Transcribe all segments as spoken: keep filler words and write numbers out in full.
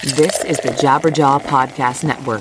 This is the Jabberjaw Podcast Network.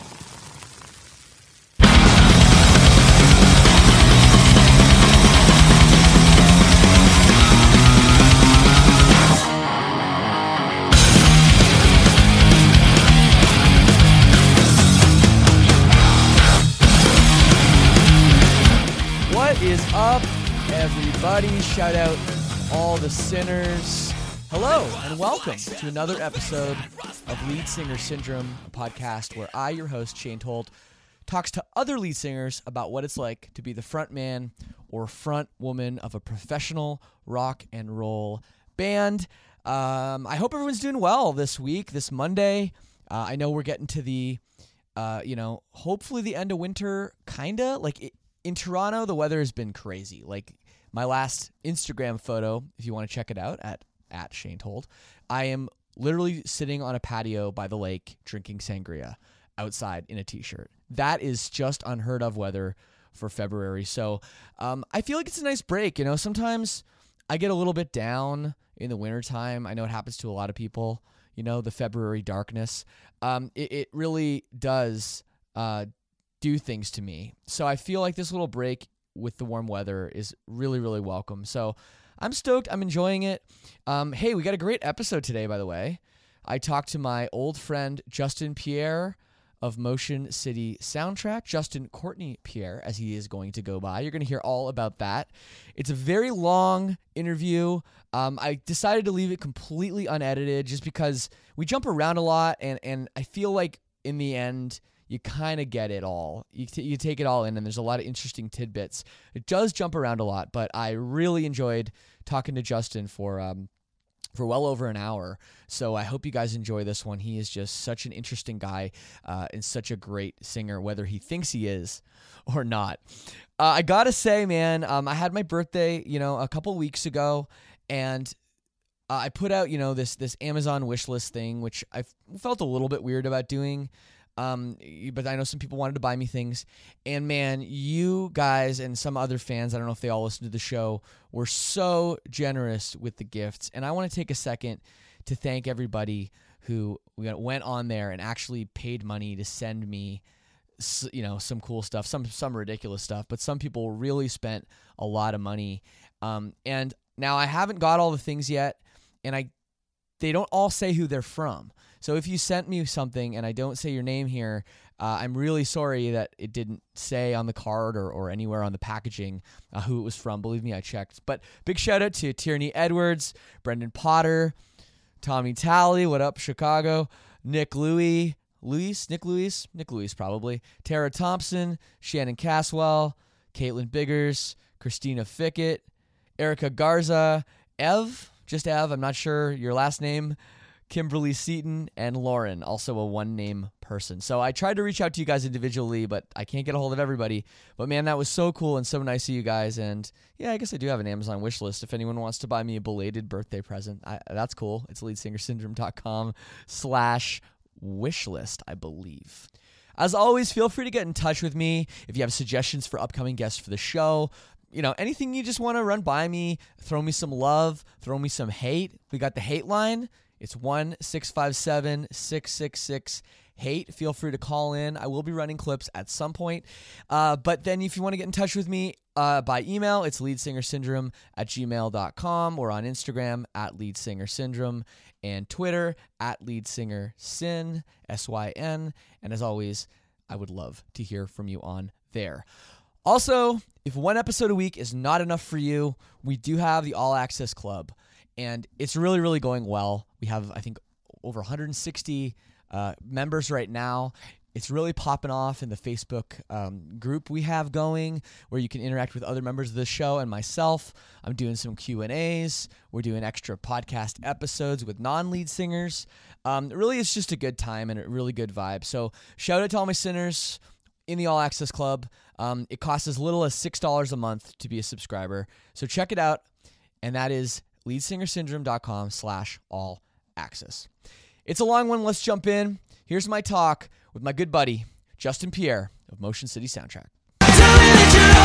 What is up, everybody? Shout out all the sinners. Hello, and welcome to another episode of Lead Singer Syndrome, a podcast where I, your host, Shane Told, talks to other lead singers about what it's like to be the front man or front woman of a professional rock and roll band. Um, I hope everyone's doing well this week, this Monday. Uh, I know we're getting to the, uh, you know, hopefully the end of winter, kinda. Like, it, in Toronto, the weather has been crazy. Like, my last Instagram photo, if you want to check it out, at at Shane Told, I am literally sitting on a patio by the lake drinking sangria outside in a t-shirt. That is just unheard of weather for February. So um, I feel like it's a nice break. You know, sometimes I get a little bit down in the wintertime. I know it happens to a lot of people, you know, the February darkness. Um, it, it really does uh, do things to me. So I feel like this little break with the warm weather is really, really welcome. So I'm stoked. I'm enjoying it. Um, hey, we got a great episode today, by the way. I talked to my old friend, Justin Pierre of Motion City Soundtrack, Justin Courtney Pierre, as he is going to go by. You're going to hear all about that. It's a very long interview. Um, I decided to leave it completely unedited just because we jump around a lot, and, and I feel like in the end, you kind of get it all. You, t- you take it all in, and there's a lot of interesting tidbits. It does jump around a lot, but I really enjoyed talking to Justin for um, for well over an hour. So I hope you guys enjoy this one. He is just such an interesting guy uh, and such a great singer, whether he thinks he is or not. Uh, I gotta say, man, um, I had my birthday, you know, a couple weeks ago, and uh, I put out, you know, this this Amazon wishlist thing, which I felt a little bit weird about doing. Um, but I know some people wanted to buy me things, and man, you guys and some other fans, I don't know if they all listen to the show, were so generous with the gifts. And I want to take a second to thank everybody who went on there and actually paid money to send me, you know, some cool stuff, some, some ridiculous stuff, but some people really spent a lot of money. Um, and now I haven't got all the things yet, and I, they don't all say who they're from. So if you sent me something and I don't say your name here, uh, I'm really sorry that it didn't say on the card or, or anywhere on the packaging uh, who it was from. Believe me, I checked. But big shout out to Tierney Edwards, Brendan Potter, Tommy Talley, what up, Chicago, Nick Louis, Luis, Nick Louis, Nick Louis probably, Tara Thompson, Shannon Caswell, Caitlin Biggers, Christina Fickett, Erica Garza, Ev, just Ev, I'm not sure your last name, Kimberly Seaton, and Lauren, also a one-name person. So I tried to reach out to you guys individually, but I can't get a hold of everybody. But man, that was so cool and so nice of you guys. And yeah, I guess I do have an Amazon wish list. If anyone wants to buy me a belated birthday present, I, that's cool. It's leadsingersyndrome.com slash wishlist, I believe. As always, feel free to get in touch with me if you have suggestions for upcoming guests for the show. You know, anything you just want to run by me, throw me some love, throw me some hate. We got the hate line. It's one six five seven, six six six, hate. Feel free to call in. I will be running clips at some point. Uh, but then if you want to get in touch with me uh, by email, it's leadsingersyndrome at gmail dot com, or on Instagram at leadsingersyndrome, and Twitter at leadsingersyn, S Y N. And as always, I would love to hear from you on there. Also, if one episode a week is not enough for you, we do have the All Access Club. And it's really, really going well. We have, I think, over one hundred sixty uh, members right now. It's really popping off in the Facebook um, group we have going, where you can interact with other members of the show and myself. I'm doing some Q and A's. We're doing extra podcast episodes with non-lead singers. Um, really, it's just a good time and a really good vibe. So shout out to all my sinners in the All Access Club. Um, it costs as little as six dollars a month to be a subscriber. So check it out. And that is leadsingersyndrome.com slash all access. It's a long one. Let's jump in. Here's my talk with my good buddy, Justin Pierre of Motion City Soundtrack. Tell me that you're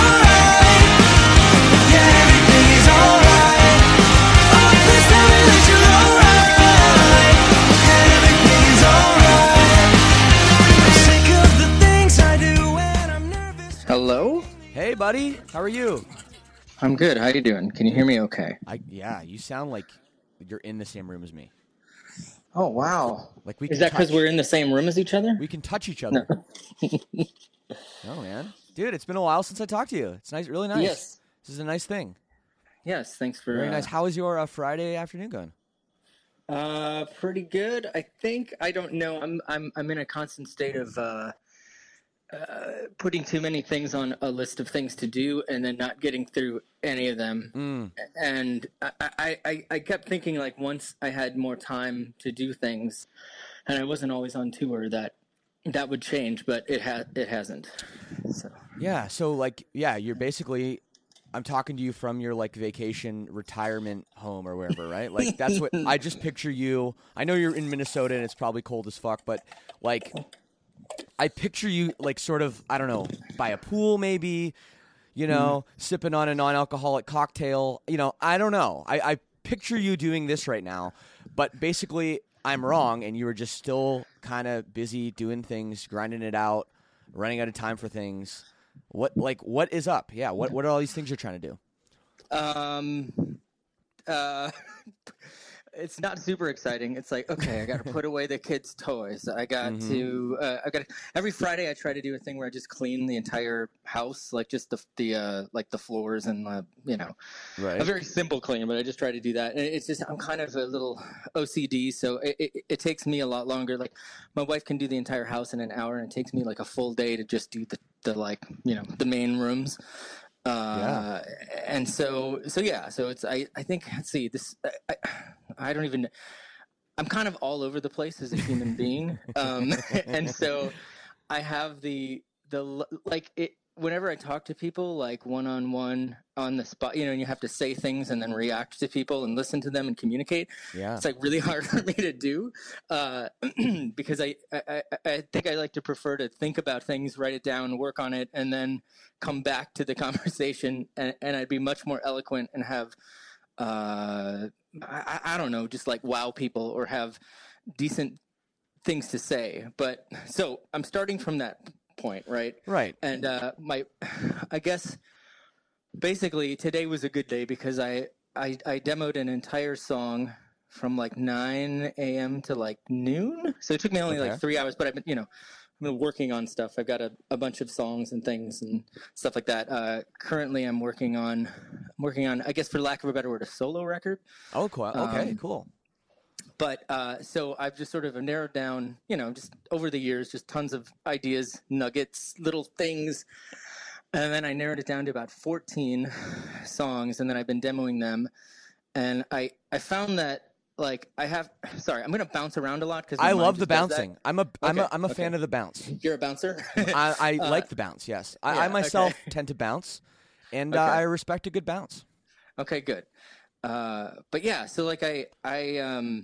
alright. Yeah, everything is alright. Oh, please tell me that you're alright. Yeah, everything is buddy. How are you? I'm good. How you doing? Can you hear me okay? I yeah, you sound like you're in the same room as me. Oh, wow. Like we Is can that because touch- we're in the same room as each other? We can touch each other. Oh man, dude, it's been a while since I talked to you. It's nice, really nice. Yes. This is a nice thing. Yes, thanks for... Very uh, nice. How is your uh, Friday afternoon going? Uh, pretty good. I think, I don't know, I'm I'm I'm in a constant state of uh, uh, putting too many things on a list of things to do and then not getting through any of them. Mm. And I, I, I, I kept thinking, like, once I had more time to do things, and I wasn't always on tour, that that would change, but it ha- it hasn't. So. Yeah. So like, yeah, you're basically. I'm talking to you from your like vacation retirement home or wherever, right? Like that's what I just picture you. I know you're in Minnesota and it's probably cold as fuck, but like I picture you like sort of, I don't know, by a pool maybe, you know, mm. sipping on a non-alcoholic cocktail. You know, I don't know. I, I picture you doing this right now, but basically I'm wrong and you were just still kind of busy doing things, grinding it out, running out of time for things. What like what is up? Yeah, what what are all these things you're trying to do? Um, uh, it's not super exciting. It's like, okay, I got to put away the kids' toys. I got mm-hmm. to. Uh, I got every Friday. I try to do a thing where I just clean the entire house, like just the the uh, like the floors and uh, you know, right. A very simple clean. But I just try to do that. And it's just I'm kind of a little O C D, so it, it, it takes me a lot longer. Like my wife can do the entire house in an hour, and it takes me like a full day to just do the the like you know the main rooms. Uh, yeah. And so, so yeah, so it's, I, I think, let's see this, I, I don't even, I'm kind of all over the place as a human being. Um, and so I have the, the, like it, whenever I talk to people like one-on-one on the spot, you know, and you have to say things and then react to people and listen to them and communicate. Yeah. It's like really hard for me to do, uh, because I, I, I think I like to prefer to think about things, write it down, work on it, and then come back to the conversation. And, and I'd be much more eloquent and have, uh, I, I don't know, just like wow people or have decent things to say. But so I'm starting from that point, right? Right. And uh, my, I guess, basically today was a good day because I, I I demoed an entire song from like nine a.m. to like noon. So it took me only okay. like three hours, but I've been, you know, I've been working on stuff. I've got a, a bunch of songs and things and stuff like that. Uh, currently, I'm working on, I'm working on, I guess for lack of a better word, a solo record. Oh, cool. Okay, um, cool. But uh, so I've just sort of narrowed down, you know, just over the years, just tons of ideas, nuggets, little things. And then I narrowed it down to about fourteen songs, and then I've been demoing them. And I, I found that, like, I have – sorry, I'm going to bounce around a lot. Cause I love the bouncing. I'm a, okay, I'm a, I'm a okay. fan of the bounce. You're a bouncer? I, I uh, like the bounce, yes. I, yeah, I myself okay. tend to bounce, and okay. uh, I respect a good bounce. Okay, good. Uh, but, yeah, so, like, I – I um.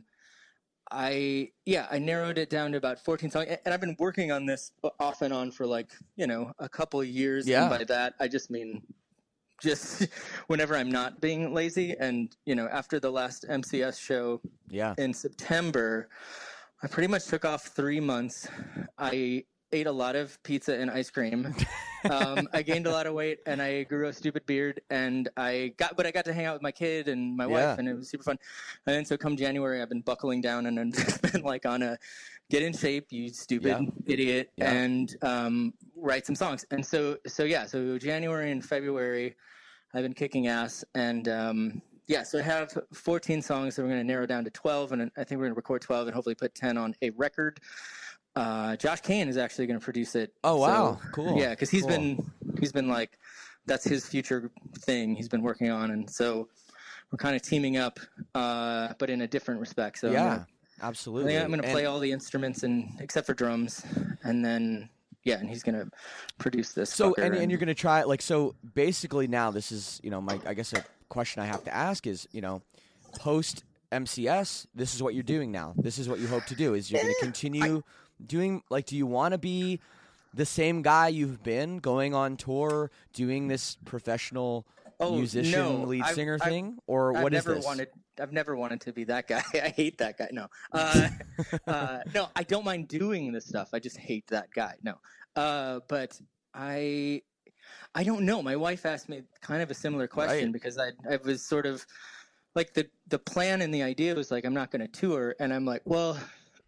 I, yeah, I narrowed it down to about fourteen songs, and I've been working on this off and on for like, you know, a couple of years. Yeah. And by that, I just mean just whenever I'm not being lazy. And, you know, after the last M C S show yeah. in September, I pretty much took off three months. I ate a lot of pizza and ice cream. um, I gained a lot of weight, and I grew a stupid beard, and I got, but I got to hang out with my kid and my Yeah. wife, and it was super fun. And then so come January, I've been buckling down, and I've just been like on a get in shape, you stupid Yeah. idiot, Yeah. and um, write some songs. And so, so yeah, so January and February, I've been kicking ass, and um, yeah, so I have fourteen songs that we're going to narrow down to twelve, and I think we're going to record twelve and hopefully put ten on a record. Uh, Josh Kane is actually going to produce it. Oh wow, so, cool. Yeah, because he's cool. been he's been like that's his future thing he's been working on, and so we're kind of teaming up, uh, but in a different respect. So yeah, I'm gonna, absolutely. yeah, I'm going to play and, all the instruments and except for drums, and then yeah, and he's going to produce this. So fucker, and, and and you're going to try like so basically now this is you know my I guess a question I have to ask is you know post M C S this is what you're doing now. This is what you hope to do is you're going to continue. I, Doing like, do you want to be the same guy you've been going on tour, doing this professional oh, musician, no. lead I've, singer I've, thing, or I've what is never this? Wanted, I've never wanted to be that guy. I hate that guy. No, uh, uh, no, I don't mind doing this stuff. I just hate that guy. No, uh, but I, I don't know. My wife asked me kind of a similar question Right. because I I was sort of like the the plan and the idea was like I'm not going to tour, and I'm like, well,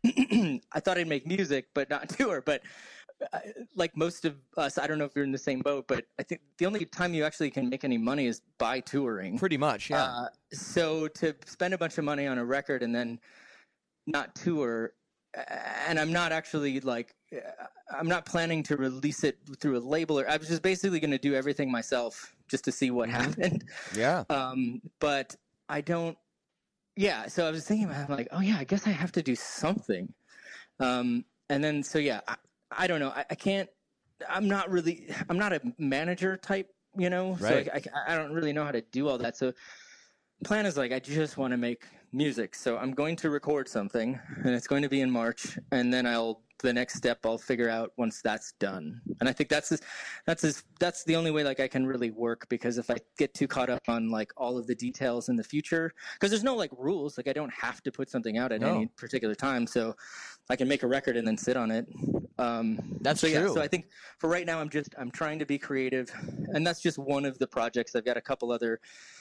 I thought I'd make music but not tour, but uh, like most of us, I don't know if you're in the same boat, but I think the only time you actually can make any money is by touring. Pretty much, yeah. Uh, so to spend a bunch of money on a record and then not tour, and I'm not actually like, I'm not planning to release it through a label, or I was just basically going to do everything myself just to see what happened. Yeah. Um, but I don't, yeah. So I was thinking about it, I'm like, oh yeah, I guess I have to do something. Um, and then, so yeah, I, I don't know. I, I can't, I'm not really, I'm not a manager type, you know, Right. so I, I, I don't really know how to do all that. So plan is like, I just want to make music. So I'm going to record something and it's going to be in March. And then I'll, the next step I'll figure out once that's done. And I think that's, just, that's, just, that's the only way like I can really work, because if I get too caught up on like all of the details in the future, because there's no like rules, like I don't have to put something out at No. any particular time. So I can make a record and then sit on it. Um, That's so, yeah, true. so I think for right now, I'm just, I'm trying to be creative, and that's just one of the projects. I've got a couple other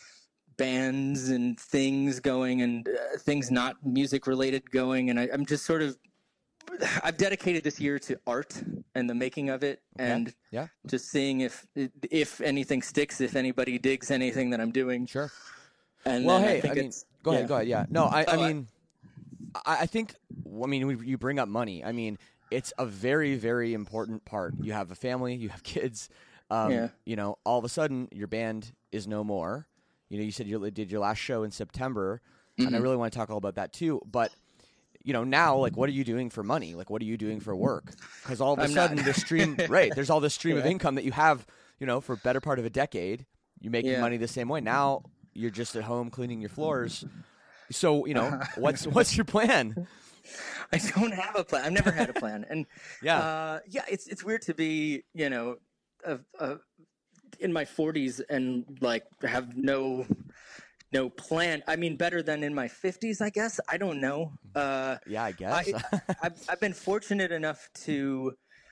bands and things going, and uh, things not music related going. And I, I'm just sort of, I've dedicated this year to art and the making of it, and Yeah. just seeing if, if anything sticks, if anybody digs anything that I'm doing. Sure. And Well, then hey, I think I mean, it's, go ahead, yeah. go ahead. Yeah. No, I, I Oh, I- mean, I, I think, I mean, we, you bring up money. I mean, it's a very, very important part. You have a family, you have kids. Um, Yeah. You know, all of a sudden, your band is no more. You know, you said you did your last show in September, and Mm-hmm. I really want to talk all about that too. But you know, now, like, what are you doing for money? Like, what are you doing for work? Because all of a I'm not. sudden, the stream, right? There's all this stream of Yeah. income that you have. You know, for a better part of a decade, you make Yeah. money the same way. Now you're just at home cleaning your floors. So, you know, what's what's your plan? I don't have a plan. I've never had a plan. And Yeah. uh, yeah, it's it's weird to be, you know, a, a, in my forties and like have no no plan. I mean, better than in my fifties, I guess. I don't know. Uh, Yeah, I guess. I, I've, I've been fortunate enough to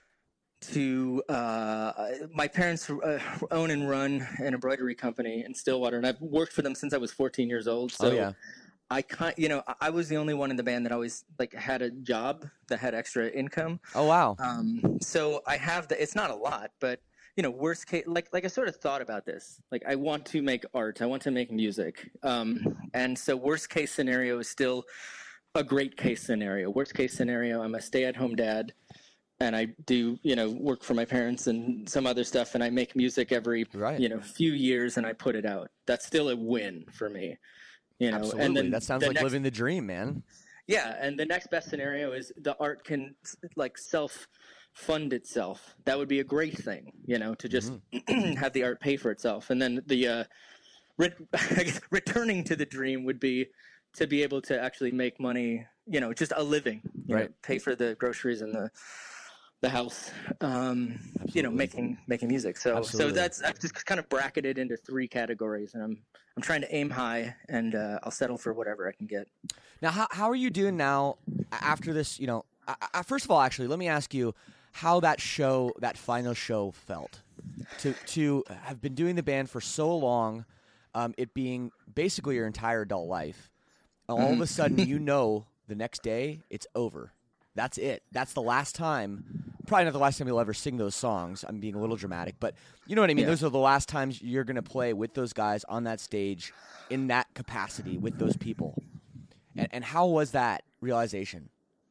to uh, my parents uh, own and run an embroidery company in Stillwater, and I've worked for them since I was fourteen years old. So Oh, yeah. I kind, you know, I- I was the only one in the band that always like had a job that had extra income. Oh, wow. Um, so I have the. It's not a lot, but you know, worst case, like like I sort of thought about this. Like I want to make art. I want to make music. Um, and so worst case scenario is still a great case scenario. Worst case scenario, I'm a stay-at-home dad, and I do, you know, work for my parents and some other stuff, and I make music every, Right. you know, few years, and I put it out. That's still a win for me. You know, Absolutely. and then That sounds the like next- living the dream, man. yeah, and the next best scenario is the art can like self fund itself. That would be a great thing, you know, to just have the art pay for itself. And then the uh, re- I guess returning to the dream would be to be able to actually make money, you know, just a living, you know, Right. pay for the groceries and the the house, um, you know, making making music. So Absolutely. so that's I've just kind of bracketed into three categories, and I'm I'm trying to aim high, and uh, I'll settle for whatever I can get. Now, how how are you doing now a- after this? You know, I, I, first of all, actually, let me ask you how that show, that final show, felt to to have been doing the band for so long, um, it being basically your entire adult life. All of a sudden, you know, the next day it's over. That's it. That's the last time. Probably not the last time you'll ever sing those songs. I'm being a little dramatic, but you know what I mean? Yeah. Those are the last times you're going to play with those guys on that stage in that capacity with those people. And, and how was that realization?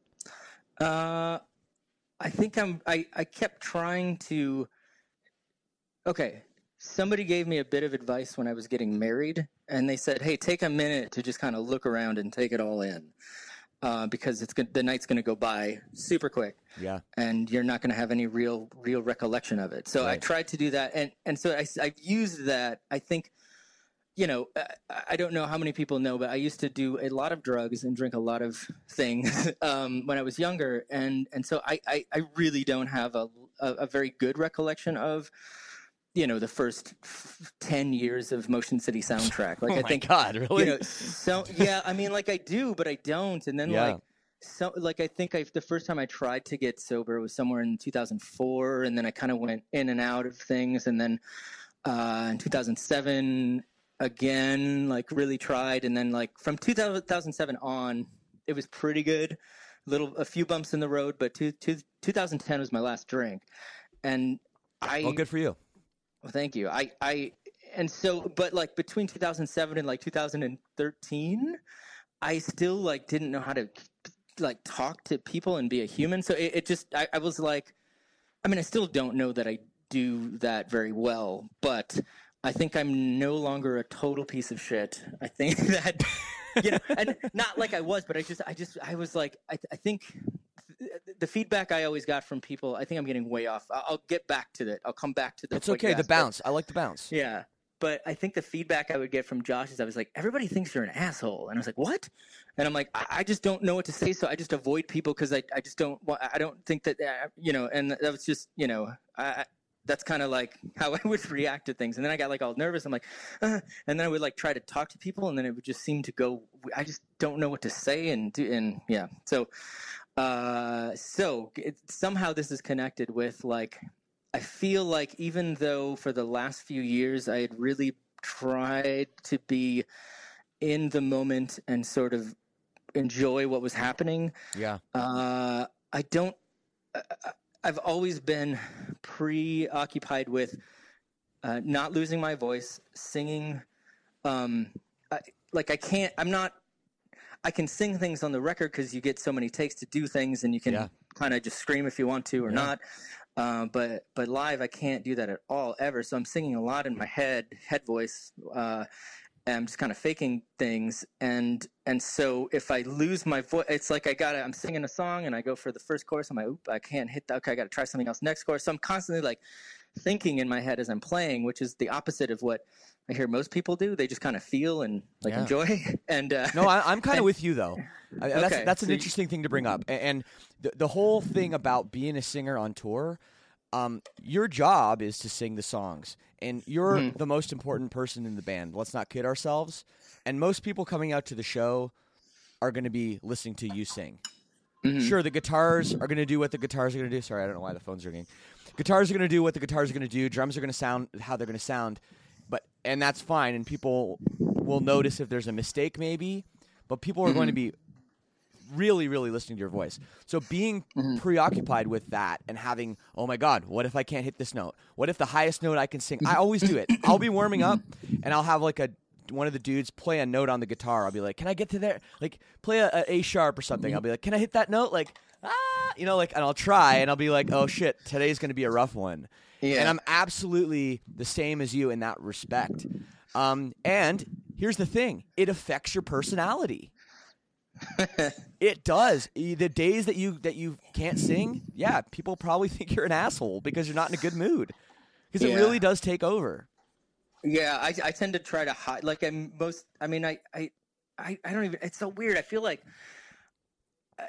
Uh, I think I'm. I, I kept trying to. Okay, somebody gave me a bit of advice when I was getting married, and they said, "Hey, take a minute to just kind of look around and take it all in, uh, because it's good, the night's going to go by super quick, Yeah. and you're not going to have any real real recollection of it." So I Right. tried to do that, and and so I I used that. I think. You know, I, I don't know how many people know, but I used to do a lot of drugs and drink a lot of things um, when I was younger, and and so I, I, I really don't have a, a a very good recollection of, you know, the first f- ten years of Motion City Soundtrack. Like Oh I my think, God, really? you know, so yeah, I mean, like I do, but I don't, and then Yeah. like so like I think I the first time I tried to get sober was somewhere in two thousand four, and then I kind of went in and out of things, and then uh, in two thousand seven again, like really tried, and then like from two thousand seven on, it was pretty good. Little a few bumps in the road, but two, two, two thousand ten was my last drink, and I. Well, good for you. Well, thank you. I I and so, but like between two thousand seven and like two thousand thirteen, I still like didn't know how to like talk to people and be a human. So it, it just I, I was like, I mean, I still don't know that I do that very well, but I think I'm no longer a total piece of shit. I think that, you know, and not like I was, but I just, I just, I was like, I, I think the feedback I always got from people, I think I'm getting way off. I'll, I'll get back to that. I'll come back to the. It's okay. The bounce. I like the bounce. Yeah. But I think the feedback I would get from Josh is I was like, everybody thinks you're an asshole. And I was like, what? And I'm like, I, I just don't know what to say. So I just avoid people because I, I just don't want, I don't think that, uh, you know, and that was just, you know, I, that's kind of like how I would react to things. And then I got like all nervous. I'm like, uh, and then I would like try to talk to people, and then it would just seem to go, I just don't know what to say. And do, and yeah. So, uh, so it, somehow this is connected with like, I feel like even though for the last few years I had really tried to be in the moment and sort of enjoy what was happening. Yeah. Uh, I don't, uh, I've always been preoccupied with uh, not losing my voice, singing. Um, I, like I can't, I'm not, I can sing things on the record because you get so many takes to do things, and you can yeah. kind of just scream if you want to or yeah. not. Uh, but but live, I can't do that at all ever. So I'm singing a lot in my head, head voice. Uh, and I'm just kind of faking things, and and so if I lose my voice, it's like I gotta. I'm singing a song, and I go for the first chorus. I'm like, oop, I can't hit that. Okay, I gotta try something else next chorus. So I'm constantly like thinking in my head as I'm playing, which is the opposite of what I hear most people do. They just kind of feel and like yeah. enjoy. And uh, no, I, I'm kind of with you though. I, that's okay, that's an so you, interesting thing to bring up, and, and the the whole thing about being a singer on tour. Um, your job is to sing the songs, and you're mm-hmm. the most important person in the band. Let's not kid ourselves. And most people coming out to the show are going to be listening to you sing. Mm-hmm. Sure, the guitars are going to do what the guitars are going to do. Sorry, I don't know why the phone's ringing. Guitars are going to do what the guitars are going to do. Drums are going to sound how they're going to sound, but and that's fine. And people will notice if there's a mistake, maybe. But people are mm-hmm. going to be really, really listening to your voice. So being mm-hmm. preoccupied with that and having, oh my God, what if I can't hit this note? What if the highest note I can sing? I always do it. I'll be warming up and I'll have like a one of the dudes play a note on the guitar. I'll be like, can I get to there? Like play a, a A sharp or something. I'll be like, can I hit that note? Like, ah, you know, like, and I'll try and I'll be like, oh shit, today's going to be a rough one. Yeah. And I'm absolutely the same as you in that respect. Um, and here's the thing. It affects your personality. It does. The days that you that you can't sing, yeah, people probably think you're an asshole because you're not in a good mood. Because yeah. it really does take over. Yeah, I, I tend to try to hide. Like I'm most. I mean, I, I, I, I don't even. It's so weird. I feel like. I,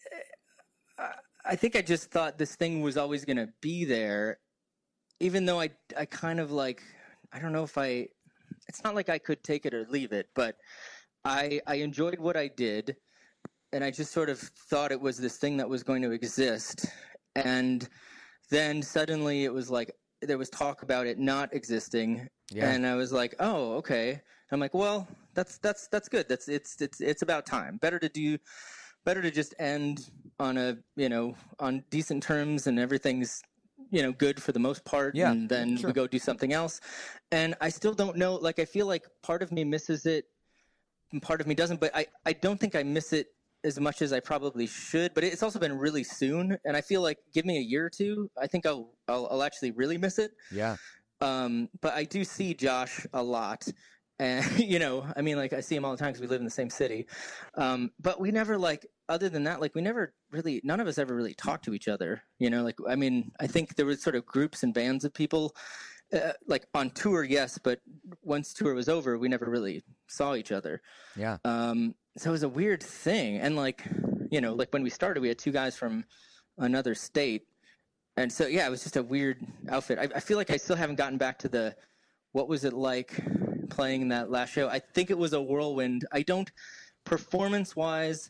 I think I just thought this thing was always going to be there, even though I, I kind of like. I don't know if I. It's not like I could take it or leave it, but. I, I enjoyed what I did, and I just sort of thought it was this thing that was going to exist. And then suddenly it was like there was talk about it not existing, yeah. and I was like, "Oh, okay." I'm like, "Well, that's that's that's good. That's it's it's it's about time. Better to do, better to just end on a you know on decent terms and everything's." you know, good for the most part, yeah, and then sure. we go do something else. And I still don't know. Like I feel like part of me misses it. Part of me doesn't, but I, I don't think I miss it as much as I probably should. But it's also been really soon, and I feel like give me a year or two, I think I'll I'll, I'll actually really miss it. Yeah. Um, but I do see Josh a lot, and you know, I mean, like I see him all the time because we live in the same city. Um, but we never like, other than that, like we never really, none of us ever really talked to each other. You know, like I mean, I think there was sort of groups and bands of people. Uh, like on tour, yes, but once tour was over, we never really saw each other. Yeah. Um, so it was a weird thing. And like, you know, like when we started, we had two guys from another state. And so, yeah, it was just a weird outfit. I, I feel like I still haven't gotten back to the, what was it like playing that last show? I think it was a whirlwind. I don't, performance-wise,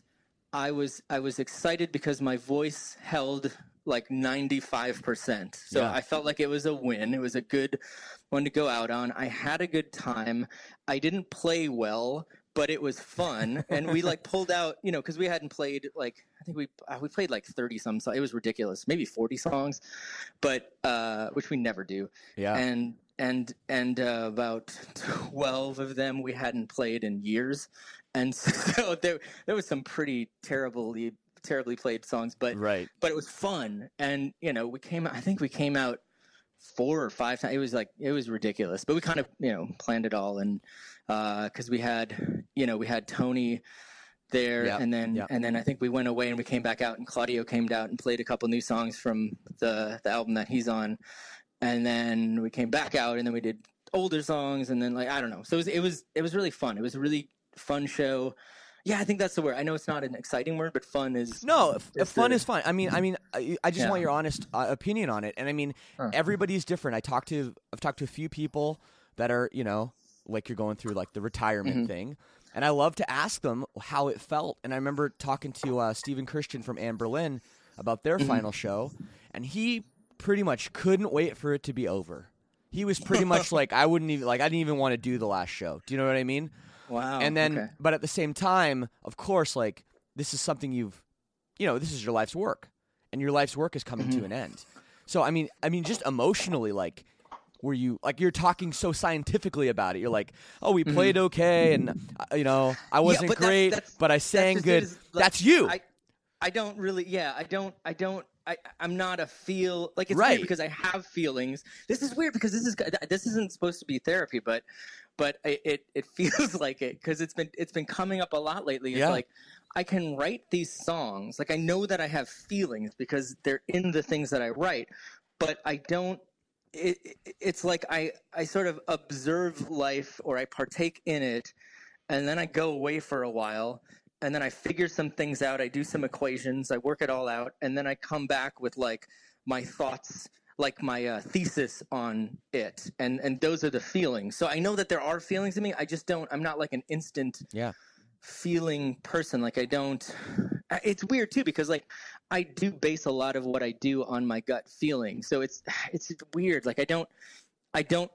I was I was excited because my voice held like ninety-five percent. So Yeah. I felt like it was a win. It was a good one to go out on. I had a good time. I didn't play well, but it was fun. And we like pulled out, you know, because we hadn't played like I think we uh, we played like thirty some songs. It was ridiculous, maybe forty songs, but uh, which we never do. Yeah. And and and uh, about twelve of them we hadn't played in years. And so there, there was some pretty terribly, terribly played songs, but Right. but it was fun. And you know, we came out. I think we came out four or five times. It was like it was ridiculous, but we kind of you know planned it all, and because uh, we had you know we had Tony there, Yep, and then yep. and then I think we went away and we came back out, and Claudio came out and played a couple new songs from the the album that he's on, and then we came back out, and then we did older songs, and then like I don't know. So it was it was it was really fun. It was a really fun show. Yeah, I think that's the word. I know it's not an exciting word, but fun is No, f- is fun the- is fine. I mean, I mean, I, I just Yeah. want your honest uh, opinion on it. And I mean, Huh. everybody's different. I talked to, I've talked to a few people that are, you know, like you're going through like the retirement Mm-hmm. thing, and I love to ask them how it felt. And I remember talking to uh, Stephen Christian from Anne Berlin about their Mm-hmm. final show, and he pretty much couldn't wait for it to be over. He was pretty much like, I wouldn't even like, I didn't even want to do the last show. Do you know what I mean? Wow. And then, okay. but at the same time, of course, like this is something you've, you know, this is your life's work, and your life's work is coming Mm-hmm. to an end. So, I mean, I mean, just emotionally, like, were you like you're talking so scientifically about it? You're like, oh, we played okay, and uh, you know, I wasn't Mm-hmm. but that's- great, that's- but I that's sang just it, good. is, like, That's you. I, I don't really. Yeah, I don't. I don't. I, I'm not a feel like it's Right. weird because I have feelings. This is weird because this is this isn't supposed to be therapy, but but it it, it feels like it because it's been it's been coming up a lot lately. It's Yeah. like I can write these songs. Like I know that I have feelings because they're in the things that I write, but I don't. It, it, it's like I I sort of observe life or I partake in it, and then I go away for a while. And then I figure some things out. I do some equations. I work it all out, and then I come back with like my thoughts, like my uh, thesis on it, and and those are the feelings. So I know that there are feelings in me. I just don't. I'm not like an instant yeah. feeling person. Like I don't. It's weird too because like I do base a lot of what I do on my gut feeling. So it's it's weird. Like I don't. I don't.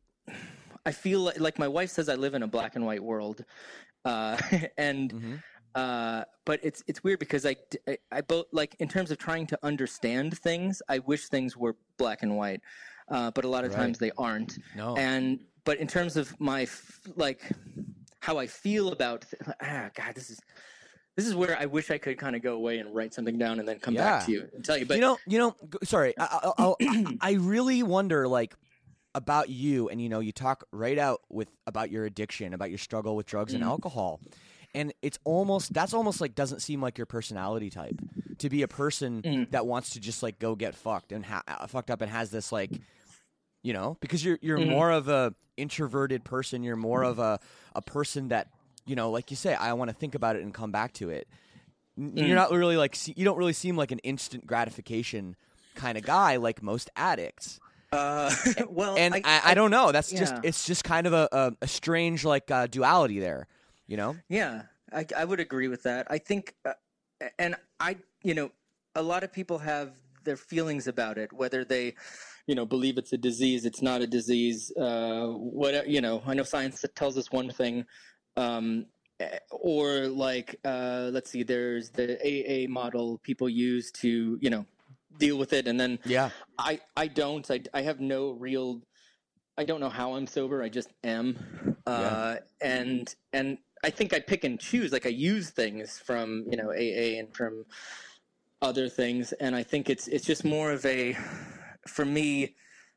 I feel like, like my wife says I live in a black and white world, uh, and. Mm-hmm. Uh, but it's it's weird because I, I, I both like in terms of trying to understand things, I wish things were black and white, uh, but a lot of Right. times they aren't. No. And but in terms of my f- like how I feel about th- ah God, this is this is where I wish I could kind of go away and write something down and then come Yeah. back to you and tell you. But you know, you know. g- Sorry, I, I, I, I really wonder, like, about you, and you know, you talk right out with about your addiction, about your struggle with drugs and alcohol, and it's almost that's almost like doesn't seem like your personality type to be a person that wants to just like go get fucked and ha- uh, fucked up and has this like, you know, because you're you're more of a introverted person, you're more of a a person that you know, like you say, I want to think about it and come back to it. N- You're not really like se- you don't really seem like an instant gratification kind of guy like most addicts. uh, well, And I, I, don't know. That's just yeah. it's just kind of a, a, a strange like uh, duality there, you know? Yeah, I, I would agree with that. I think, uh, and I, you know, a lot of people have their feelings about it, whether they, you know, believe it's a disease, it's not a disease, uh, whatever, you know, I know science tells us one thing, um, eh, or like, uh, let's see, there's the A A model people use to, you know, deal with it. And then Yeah. I, I don't, I, I have no real, I don't know how I'm sober. I just am. Uh, and, and I think I pick and choose, like I use things from, you know, A A and from other things. And I think it's, it's just more of a, for me,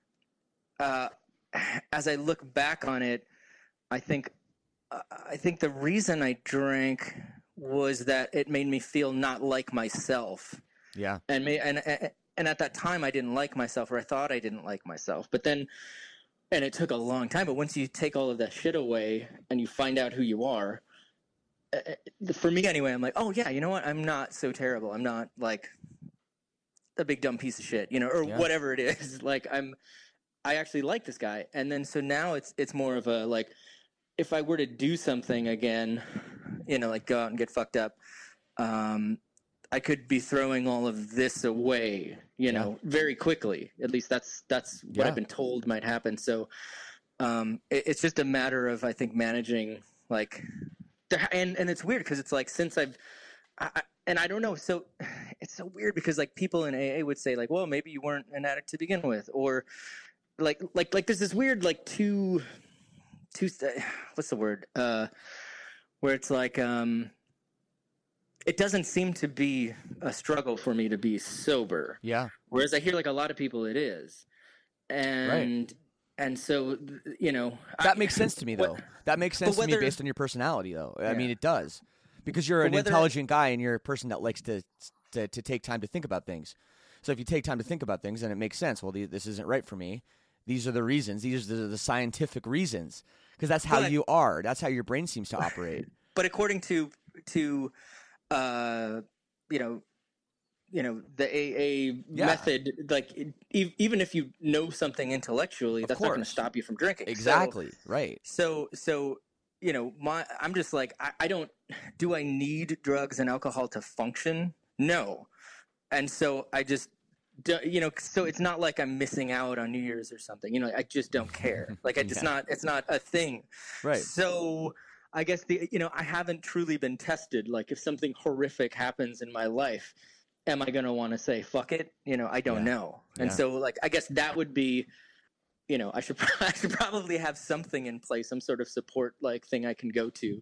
uh, as I look back on it, I think, uh, I think the reason I drank was that it made me feel not like myself. Yeah. And may, and and- and at that time I didn't like myself, or I thought I didn't like myself. But then, and it took a long time. But once you take all of that shit away and you find out who you are, uh, for me anyway, I'm like, oh yeah, you know what? I'm not so terrible. I'm not like a big dumb piece of shit, you know, or Yeah. whatever it is. Like I'm, I actually like this guy. And then so now it's it's more of a like, if I were to do something again, you know, like go out and get fucked up, um, I could be throwing all of this away, you know, yeah. very quickly. At least that's that's what yeah. I've been told might happen. So um, it, it's just a matter of, I think, managing, like, there, and and it's weird because it's like since I've, I, I, and I don't know, so it's so weird because like people in A A would say like, well, maybe you weren't an addict to begin with, or like like like there's this weird like two two what's the word uh, where it's like um. It doesn't seem to be a struggle for me to be sober. Yeah. Whereas I hear like a lot of people it is. And right. and so, you know. That I, makes sense to me, though. What, that makes sense whether, to me based on your personality, though. Yeah. I mean, it does. Because you're an whether, intelligent guy and you're a person that likes to, to to take time to think about things. So if you take time to think about things, then it makes sense. Well, the, this isn't right for me. These are the reasons. These are the, the scientific reasons. Because that's how but, you are. That's how your brain seems to operate. But according to to... Uh, you know, you know the A A yeah. method. Like, e- even if you know something intellectually, of that's course. Not going to stop you from drinking. Exactly. So, right. So, so you know, my I'm just like I, I don't. Do I need drugs and alcohol to function? No. And so I just, do, you know, so it's not like I'm missing out on New Year's or something. You know, I just don't care. Like, it's yeah. not. It's not a thing. Right. So. I guess the you know I haven't truly been tested. Like if something horrific happens in my life, am I going to want to say fuck it? You know, I don't yeah. know. And yeah. so like I guess that would be, you know, I should I should probably have something in place, some sort of support like thing I can go to,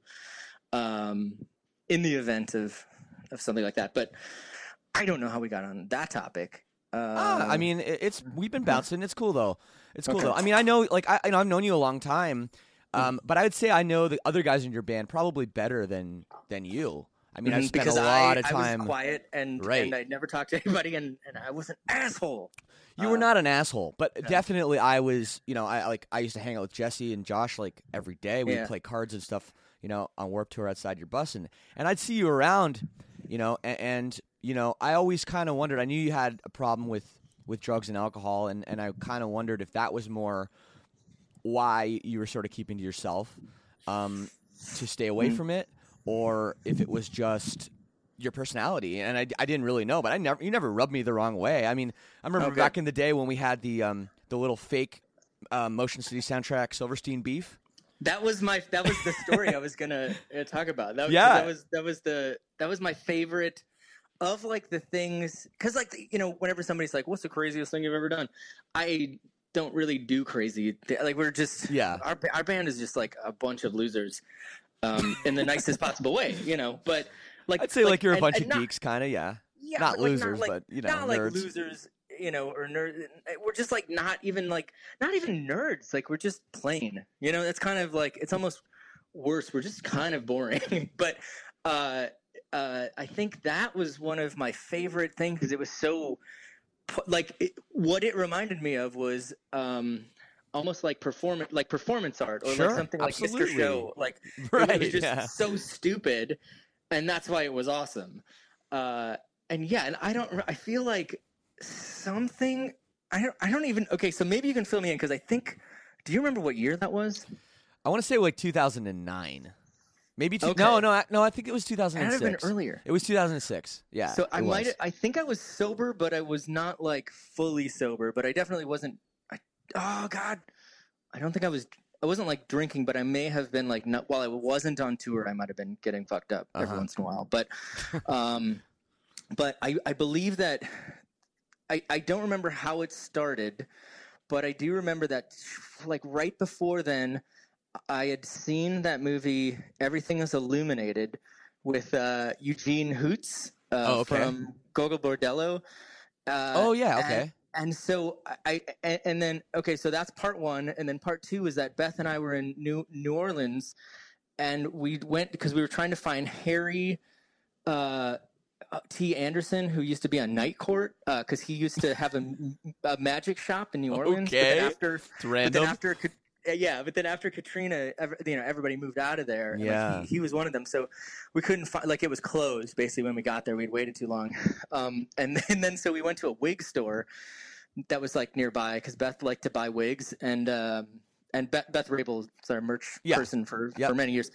um, in the event of of something like that. But I don't know how we got on that topic. Uh, ah, I mean, it's we've been bouncing. It's cool though. It's cool okay. though. I mean, I know like I you know I've known you a long time. Um, but I would say I know the other guys in your band probably better than than you. I mean, I've spent because a lot I, of time. I was quiet and right. and I never talked to anybody, and, and I was an asshole. You uh, were not an asshole, but no. definitely I was. You know, I like I used to hang out with Jesse and Josh like every day. We'd yeah. play cards and stuff. You know, on Warped Tour outside your bus, and and I'd see you around. You know, and, and you know, I always kind of wondered. I knew you had a problem with with drugs and alcohol, and and I kind of wondered if that was more why you were sort of keeping to yourself. Um, to stay away from it, or if it was just your personality, and I, I didn't really know. But I never, you never rubbed me the wrong way. I mean, I remember okay. back in the day when we had the um, the little fake uh, Motion City soundtrack Silverstein beef. That was my that was the story I was gonna uh, talk about. That, yeah, that was that was the that was my favorite of like the things because like you know whenever somebody's like, "What's the craziest thing you've ever done?" I don't really do crazy. Like we're just yeah. Our our band is just like a bunch of losers, um, in the nicest possible way, you know. But like I'd say like, like you're a and, bunch and of not, geeks, kind of yeah. Yeah, not but like, losers, not like, but you know, not nerds. like losers, you know, or nerds. We're just like not even like not even nerds. Like we're just plain, you know. It's kind of like it's almost worse. We're just kind of boring. But uh, uh, I think that was one of my favorite things because it was so. Like it, what it reminded me of was um, almost like performance, like performance art, or sure, like something like absolutely. Mister Show. Like right, it was just yeah. so stupid, and that's why it was awesome. Uh, and yeah, and I don't. I feel like something. I don't. I don't even. Okay, so maybe you can fill me in because I think. Do you remember what year that was? I want to say like two thousand nine. Maybe two, okay. no, no, I, no. I think it was two thousand six. It might have been earlier. It was two thousand six. Yeah. So I might. Was. I think I was sober, but I was not like fully sober. But I definitely wasn't. I, oh God, I don't think I was. I wasn't like drinking, but I may have been like. Not, while I wasn't on tour, I might have been getting fucked up every uh-huh. once in a while. But, um, but I I believe that. I I don't remember how it started, but I do remember that like right before then. I had seen that movie, Everything is Illuminated, with uh, Eugene Hoots uh, oh, okay. from Gogol Bordello. Uh, oh, yeah, okay. And, and so I, I, and then, okay, so that's part one. And then part two is that Beth and I were in New, New Orleans, and we went because we were trying to find Harry uh, T. Anderson, who used to be on Night Court, because uh, he used to have a, a magic shop in New Orleans. Okay. But then after, it's random. But then after Yeah, but then after Katrina, you know, everybody moved out of there. Yeah, like he, he was one of them. So we couldn't find, like, it was closed basically when we got there. We'd waited too long, um, and then, and then so we went to a wig store that was like nearby because Beth liked to buy wigs, and um, and Beth, Beth Rabel is our merch yeah. person for yep. for many years.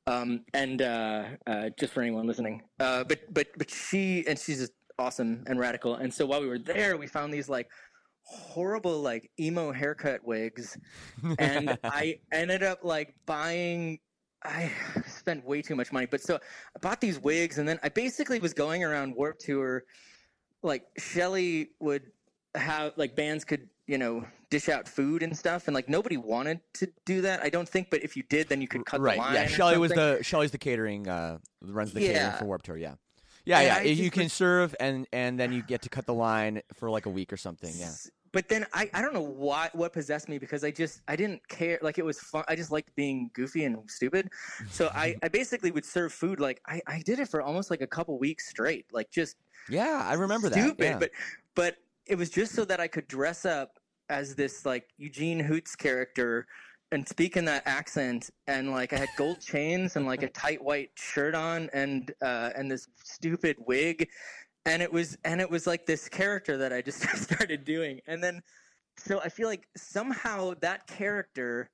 Um, and uh, uh, just for anyone listening, uh, but but but she and she's just awesome and radical. And so while we were there, we found these like horrible like emo haircut wigs, and I ended up like buying. I spent way too much money, but so I bought these wigs, and then I basically was going around Warped Tour. Like Shelley would have like bands could you know dish out food and stuff, and like nobody wanted to do that, I don't think. But if you did, then you could cut right. the line. Yeah, or Shelley was something. the Shelley's the catering uh, runs the Yeah. catering for Warped Tour. Yeah, yeah, And yeah. I You just can was- serve and and then you get to cut the line for like a week or something. Yeah. But then I, I don't know why what possessed me, because I just I didn't care, like it was fun. I just liked being goofy and stupid. So I, I basically would serve food like I, I did it for almost like a couple weeks straight, like just Yeah, I remember stupid. that. Yeah. But but it was just so that I could dress up as this like Eugene Hoots character and speak in that accent, and like I had gold chains and like a tight white shirt on and uh, and this stupid wig. And it was, and it was like this character that I just started doing, and then, so I feel like somehow that character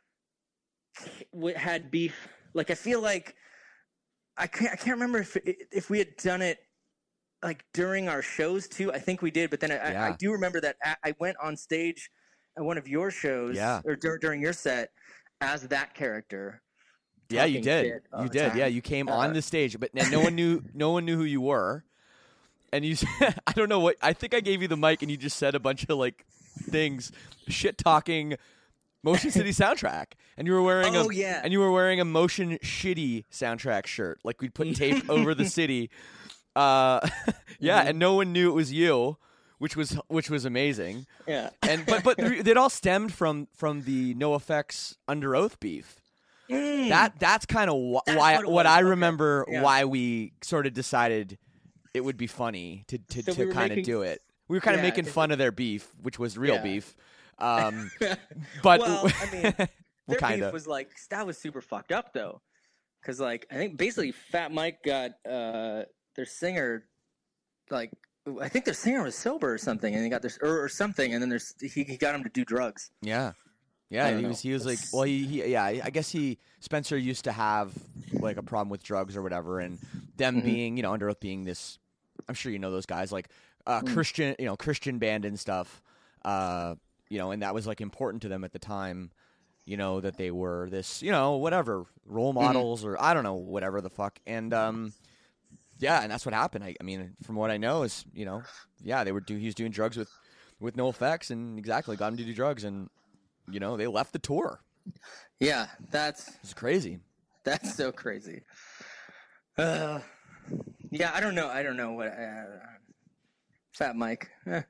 w- had beef. Like I feel like I can't, I can't remember if if we had done it like during our shows too. I think we did, but then I, Yeah. I, I do remember that I I went on stage at one of your shows, Yeah. or dur- during your set as that character. Yeah, you talking did. shit all You the did. time. Yeah, you came Uh, on the stage, but and no one knew. No one knew who you were. And you, I don't know what. I think I gave you the mic, and you just said a bunch of like things, shit talking, Motion City soundtrack, and you were wearing Oh, a, yeah. and you were wearing a Motion Shitty soundtrack shirt, like we'd put tape over the city. Uh, yeah, Mm-hmm. and no one knew it was you, which was which was amazing. Yeah. And but but it all stemmed from from the NoFX Under Oath beef. That that's kind of wh- That's why what it what was. I Okay. remember Yeah. why we sort of decided it would be funny to to, So we to were kind of making- do it. We were kind of Yeah, making 'cause fun of their beef, which was real Yeah. beef. Um, but well, I mean, well, their kinda. beef was like that was super fucked up though, because like I think basically Fat Mike got uh, their singer, like I think their singer was sober or something, and he got this or, or something, and then there's he, he got him to do drugs. Yeah. I Yeah, don't he was know. he was like well he, he yeah, I guess he Spencer used to have like a problem with drugs or whatever, and them Mm-hmm. being, you know, Under Oath being this, I'm sure you know those guys, like uh Mm. Christian, you know, Christian band and stuff. Uh, you know, and that was like important to them at the time, you know, that they were this, you know, whatever, role Mm-hmm. models or I don't know, whatever the fuck. And um yeah, and that's what happened. I, I mean, from what I know is, you know, yeah, they were do he was doing drugs with with NoFX, and exactly got him to do drugs, and you know, they left the tour. Yeah, that's It's crazy. that's so crazy. Uh, yeah, I don't know. I don't know what uh, Fat Mike. eh.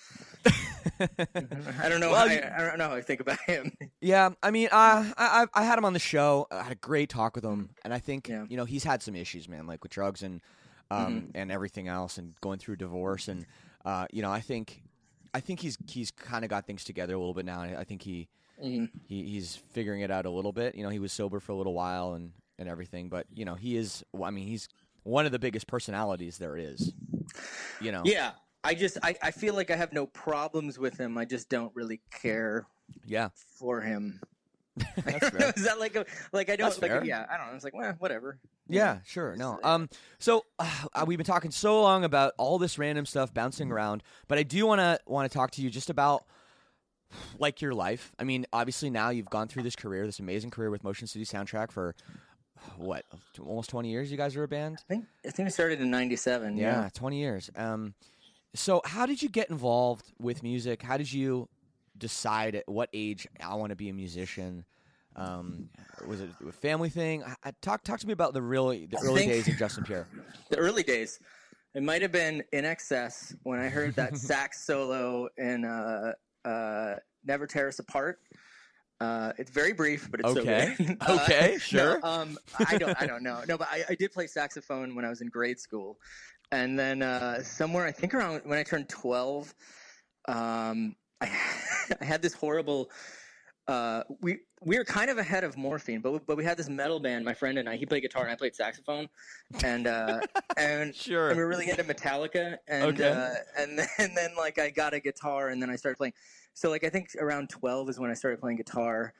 I don't know. Well, how, you- I, I don't know how I think about him. Yeah, I mean, uh, I I I had him on the show. I had a great talk with him, and I think Yeah. you know he's had some issues, man, like with drugs and um and everything else, and going through divorce, and uh you know I think I think he's he's kind of got things together a little bit now. I, I think he, he he's figuring it out a little bit. You know, he was sober for a little while and and everything, but you know he is. I mean, he's one of the biggest personalities there is. You know. Yeah, I just I, I feel like I have no problems with him. I just don't really care Yeah. for him. That's fair. Is that like a like I don't That's like fair. yeah I don't know. It's like well whatever. Yeah, sure. No. Um. So uh, we've been talking so long about all this random stuff bouncing around, but I do want to want to talk to you just about like your life. I mean, obviously now you've gone through this career, this amazing career with Motion City Soundtrack for what, almost twenty years. You guys are a band. I think I think we started in ninety-seven. Yeah, Yeah. twenty years. Um. So how did you get involved with music? How did you decide at what age I want to be a musician? Um, was it a family thing? I, I, talk talk to me about the really the early think- days of Justin Pierre. The early days. It might have been In Excess when I heard that sax solo in uh, uh, Never Tear Us Apart. Uh, it's very brief, but it's Okay. so good. Uh, Okay, no, sure. um, I don't. I don't know. No, but I, I did play saxophone when I was in grade school, and then uh, somewhere I think around when I turned twelve, um, I, I had this horrible. Uh, we we were kind of ahead of Morphine, but we, but we had this metal band. My friend and I. He played guitar and I played saxophone, and uh, and Sure. and we were really into Metallica, and Okay. uh, and then and then like I got a guitar, and then I started playing. So like I think around twelve is when I started playing guitar,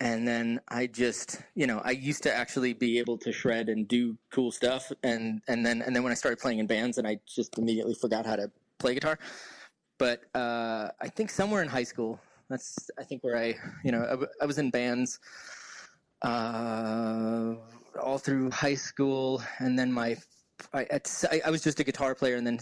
and then I just, you know, I used to actually be able to shred and do cool stuff, and and then and then when I started playing in bands, and I just immediately forgot how to play guitar. But uh, I think somewhere in high school, that's I think where I, you know, I, w- I was in bands uh, all through high school, and then my I, I was just a guitar player, and then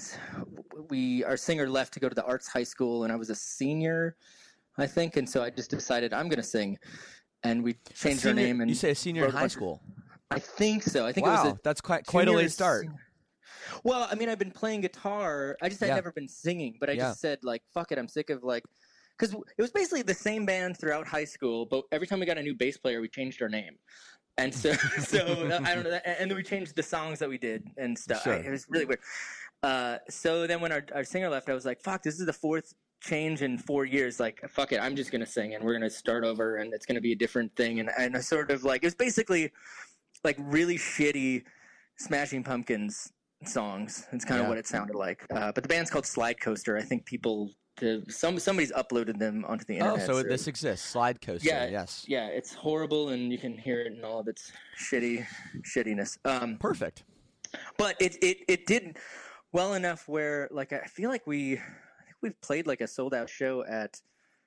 we our singer left to go to the arts high school, and I was a senior, I think, and so I just decided I'm going to sing, and we changed senior, our name. And you say a senior in high school? I think so. I think wow, it was a that's quite quite a late start. Senior. Well, I mean, I've been playing guitar. I just had yeah. never been singing, but I yeah. just said, like, fuck it. I'm sick of, like, because it was basically the same band throughout high school, but every time we got a new bass player, we changed our name. And so, so I don't know. And then we changed the songs that we did and stuff. Sure. I, it was really weird. Uh, so then when our, our singer left, I was like, fuck, this is the fourth change in four years. Like, fuck it. I'm just going to sing, and we're going to start over, and it's going to be a different thing. And, and I sort of, like, it was basically, like, really shitty Smashing Pumpkins songs. It's kind yeah. of what it sounded like. Uh, but the band's called Slide Coaster. I think people, to, some somebody's uploaded them onto the internet. Oh, so, so this exists. Slide Coaster. Yeah, yes. Yeah, it's horrible, and you can hear it in all of its shitty shittiness. Um, Perfect. But it, it it did well enough where, like, I feel like we, I think we've played like a sold out show at,